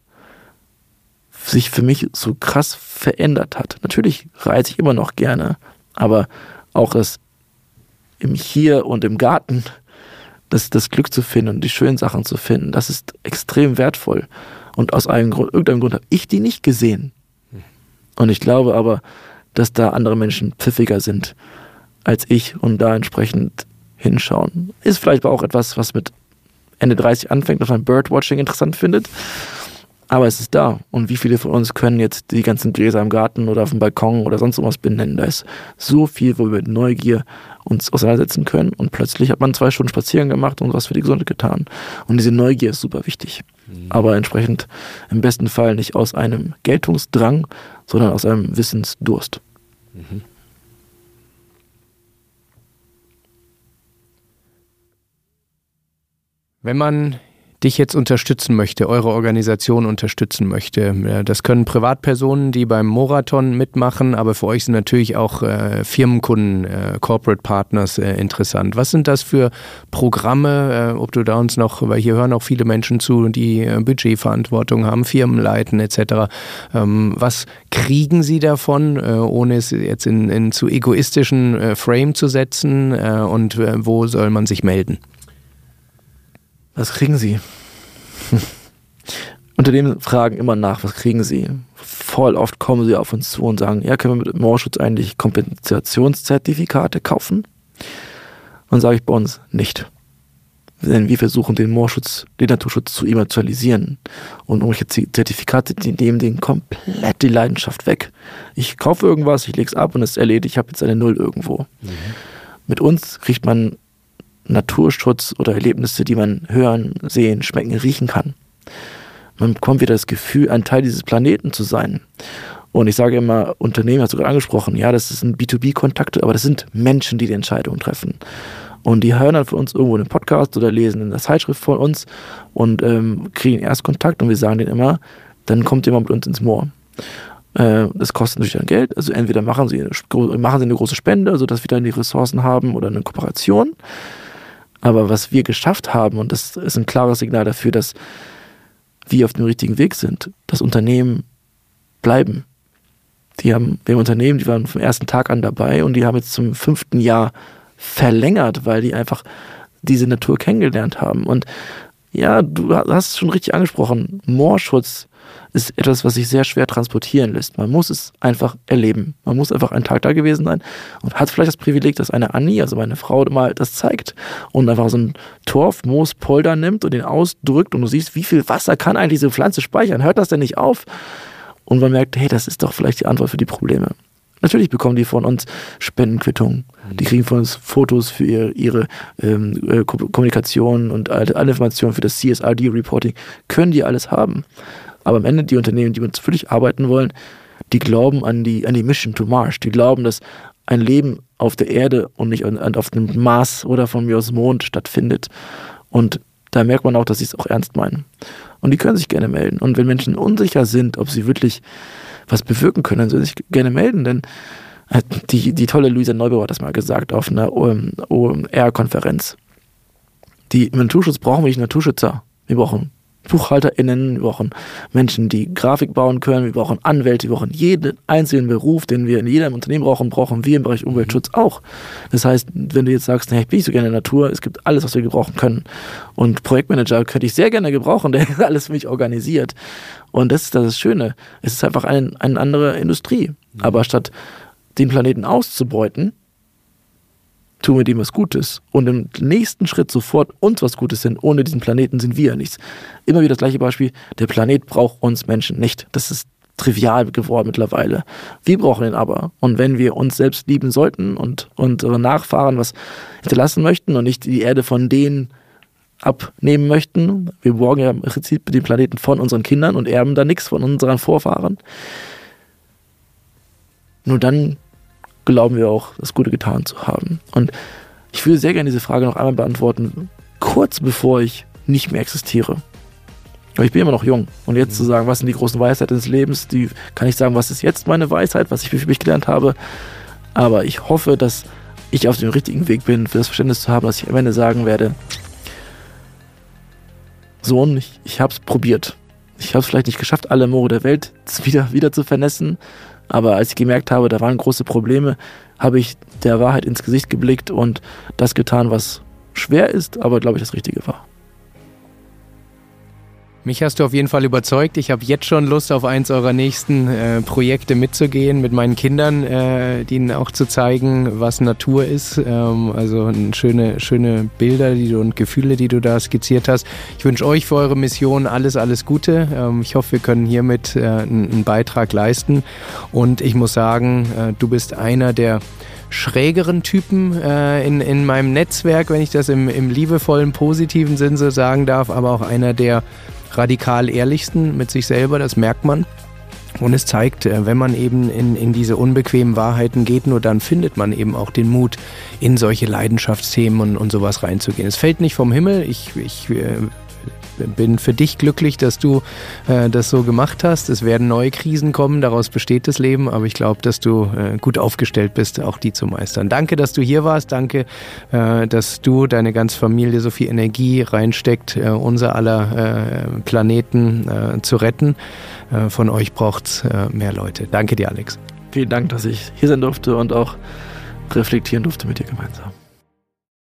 sich für mich so krass verändert hat. Natürlich reise ich immer noch gerne, aber auch das im Hier und im Garten, das Glück zu finden und die schönen Sachen zu finden, das ist extrem wertvoll. Und aus irgendeinem Grund habe ich die nicht gesehen. Und ich glaube aber, dass da andere Menschen pfiffiger sind als ich und da entsprechend hinschauen. Ist vielleicht auch etwas, was mit Ende 30 anfängt, dass man Birdwatching interessant findet. Aber es ist da. Und wie viele von uns können jetzt die ganzen Gräser im Garten oder auf dem Balkon oder sonst irgendwas benennen? Da ist so viel, wo wir mit Neugier uns auseinandersetzen können. Und plötzlich hat man 2 Stunden spazieren gemacht und was für die Gesundheit getan. Und diese Neugier ist super wichtig. Aber entsprechend im besten Fall nicht aus einem Geltungsdrang, sondern aus einem Wissensdurst. Wenn man dich jetzt unterstützen möchte, eure Organisation unterstützen möchte. Das können Privatpersonen, die beim Morathon mitmachen, aber für euch sind natürlich auch Firmenkunden, Corporate Partners interessant. Was sind das für Programme, ob du da uns noch, weil hier hören auch viele Menschen zu, die Budgetverantwortung haben, Firmen leiten etc. Was kriegen sie davon, ohne es jetzt in zu egoistischen Frame zu setzen und wo soll man sich melden? Was kriegen Sie? Unternehmen fragen immer nach, was kriegen Sie? Voll oft kommen sie auf uns zu und sagen, ja, können wir mit Moorschutz eigentlich Kompensationszertifikate kaufen? Und sage ich bei uns nicht. Denn wir versuchen den Moorschutz, den Naturschutz zu emotionalisieren. Und irgendwelche Zertifikate, die nehmen denen komplett die Leidenschaft weg. Ich kaufe irgendwas, ich lege es ab und es ist erledigt, ich habe jetzt eine Null irgendwo. Mit uns kriegt man Naturschutz oder Erlebnisse, die man hören, sehen, schmecken, riechen kann. Man bekommt wieder das Gefühl, ein Teil dieses Planeten zu sein. Und ich sage immer, Unternehmen, hast du gerade angesprochen, ja, das sind B2B-Kontakte, aber das sind Menschen, die Entscheidungen treffen. Und die hören dann von uns irgendwo einen Podcast oder lesen in der Zeitschrift von uns und kriegen erst Kontakt und wir sagen denen immer, dann kommt jemand mit uns ins Moor. Das kostet natürlich dann Geld, also entweder machen sie eine große Spende, sodass wir dann die Ressourcen haben oder eine Kooperation. Aber was wir geschafft haben, und das ist ein klares Signal dafür, dass wir auf dem richtigen Weg sind, dass Unternehmen bleiben. Wir haben Unternehmen, die waren vom ersten Tag an dabei und die haben jetzt zum 5. Jahr verlängert, weil die einfach diese Natur kennengelernt haben. Und ja, du hast es schon richtig angesprochen, Moorschutz ist etwas, was sich sehr schwer transportieren lässt. Man muss es einfach erleben. Man muss einfach einen Tag da gewesen sein und hat vielleicht das Privileg, dass eine Annie, also meine Frau, mal das zeigt und einfach so einen Torfmoospolder nimmt und den ausdrückt und du siehst, wie viel Wasser kann eigentlich diese Pflanze speichern. Hört das denn nicht auf? Und man merkt, hey, das ist doch vielleicht die Antwort für die Probleme. Natürlich bekommen die von uns Spendenquittungen. Die kriegen von uns Fotos für ihre Kommunikation und alle Informationen für das CSRD-Reporting. Können die alles haben. Aber am Ende die Unternehmen, die mit uns wirklich arbeiten wollen, die glauben an die Mission to Mars. Die glauben, dass ein Leben auf der Erde und nicht auf dem Mars oder von mir aus Mond stattfindet. Und da merkt man auch, dass sie es auch ernst meinen. Und die können sich gerne melden. Und wenn Menschen unsicher sind, ob sie wirklich was bewirken können, dann sollen sie sich gerne melden. Denn die tolle Luisa Neubauer hat das mal gesagt auf einer OMR-Konferenz. Im Naturschutz brauchen wir nicht Naturschützer. Wir brauchen BuchhalterInnen, wir brauchen Menschen, die Grafik bauen können, wir brauchen Anwälte, wir brauchen jeden einzelnen Beruf, den wir in jedem Unternehmen brauchen wir im Bereich Umweltschutz auch. Das heißt, wenn du jetzt sagst, hey, ich bin nicht so gerne in der Natur, es gibt alles, was wir gebrauchen können. Und Projektmanager könnte ich sehr gerne gebrauchen, der alles für mich organisiert. Und das ist das Schöne. Es ist einfach eine andere Industrie. Aber statt den Planeten auszubeuten, tun wir dem was Gutes. Und im nächsten Schritt sofort uns was Gutes sind. Ohne diesen Planeten sind wir ja nichts. Immer wieder das gleiche Beispiel. Der Planet braucht uns Menschen nicht. Das ist trivial geworden mittlerweile. Wir brauchen ihn aber. Und wenn wir uns selbst lieben sollten und unsere Nachfahren was hinterlassen möchten und nicht die Erde von denen abnehmen möchten, wir borgen ja im Prinzip den Planeten von unseren Kindern und erben da nichts von unseren Vorfahren. Nur dann glauben wir auch, das Gute getan zu haben. Und ich würde sehr gerne diese Frage noch einmal beantworten, kurz bevor ich nicht mehr existiere. Aber ich bin immer noch jung. Und jetzt zu sagen, was sind die großen Weisheiten des Lebens, die kann ich sagen, was ist jetzt meine Weisheit, was ich für mich gelernt habe. Aber ich hoffe, dass ich auf dem richtigen Weg bin, für das Verständnis zu haben, dass ich am Ende sagen werde, Sohn, ich habe es probiert. Ich habe es vielleicht nicht geschafft, alle Moore der Welt wieder zu vernässen. Aber als ich gemerkt habe, da waren große Probleme, habe ich der Wahrheit ins Gesicht geblickt und das getan, was schwer ist, aber glaube ich das Richtige war. Mich hast du auf jeden Fall überzeugt. Ich habe jetzt schon Lust, auf eins eurer nächsten Projekte mitzugehen, mit meinen Kindern, denen auch zu zeigen, was Natur ist. Also schöne Bilder und Gefühle, die du da skizziert hast. Ich wünsche euch für eure Mission alles Gute. Ich hoffe, wir können hiermit einen Beitrag leisten. Und ich muss sagen, du bist einer der schrägeren Typen in meinem Netzwerk, wenn ich das im liebevollen, positiven Sinn so sagen darf, aber auch einer der radikal ehrlichsten mit sich selber, das merkt man. Und es zeigt, wenn man eben in diese unbequemen Wahrheiten geht, nur dann findet man eben auch den Mut, in solche Leidenschaftsthemen und sowas reinzugehen. Es fällt nicht vom Himmel. Ich bin für dich glücklich, dass du das so gemacht hast. Es werden neue Krisen kommen, daraus besteht das Leben, aber ich glaube, dass du gut aufgestellt bist, auch die zu meistern. Danke, dass du hier warst. Danke, dass du, deine ganze Familie so viel Energie reinsteckt, unser aller Planeten zu retten. Von euch braucht's mehr Leute. Danke dir, Alex. Vielen Dank, dass ich hier sein durfte und auch reflektieren durfte mit dir gemeinsam.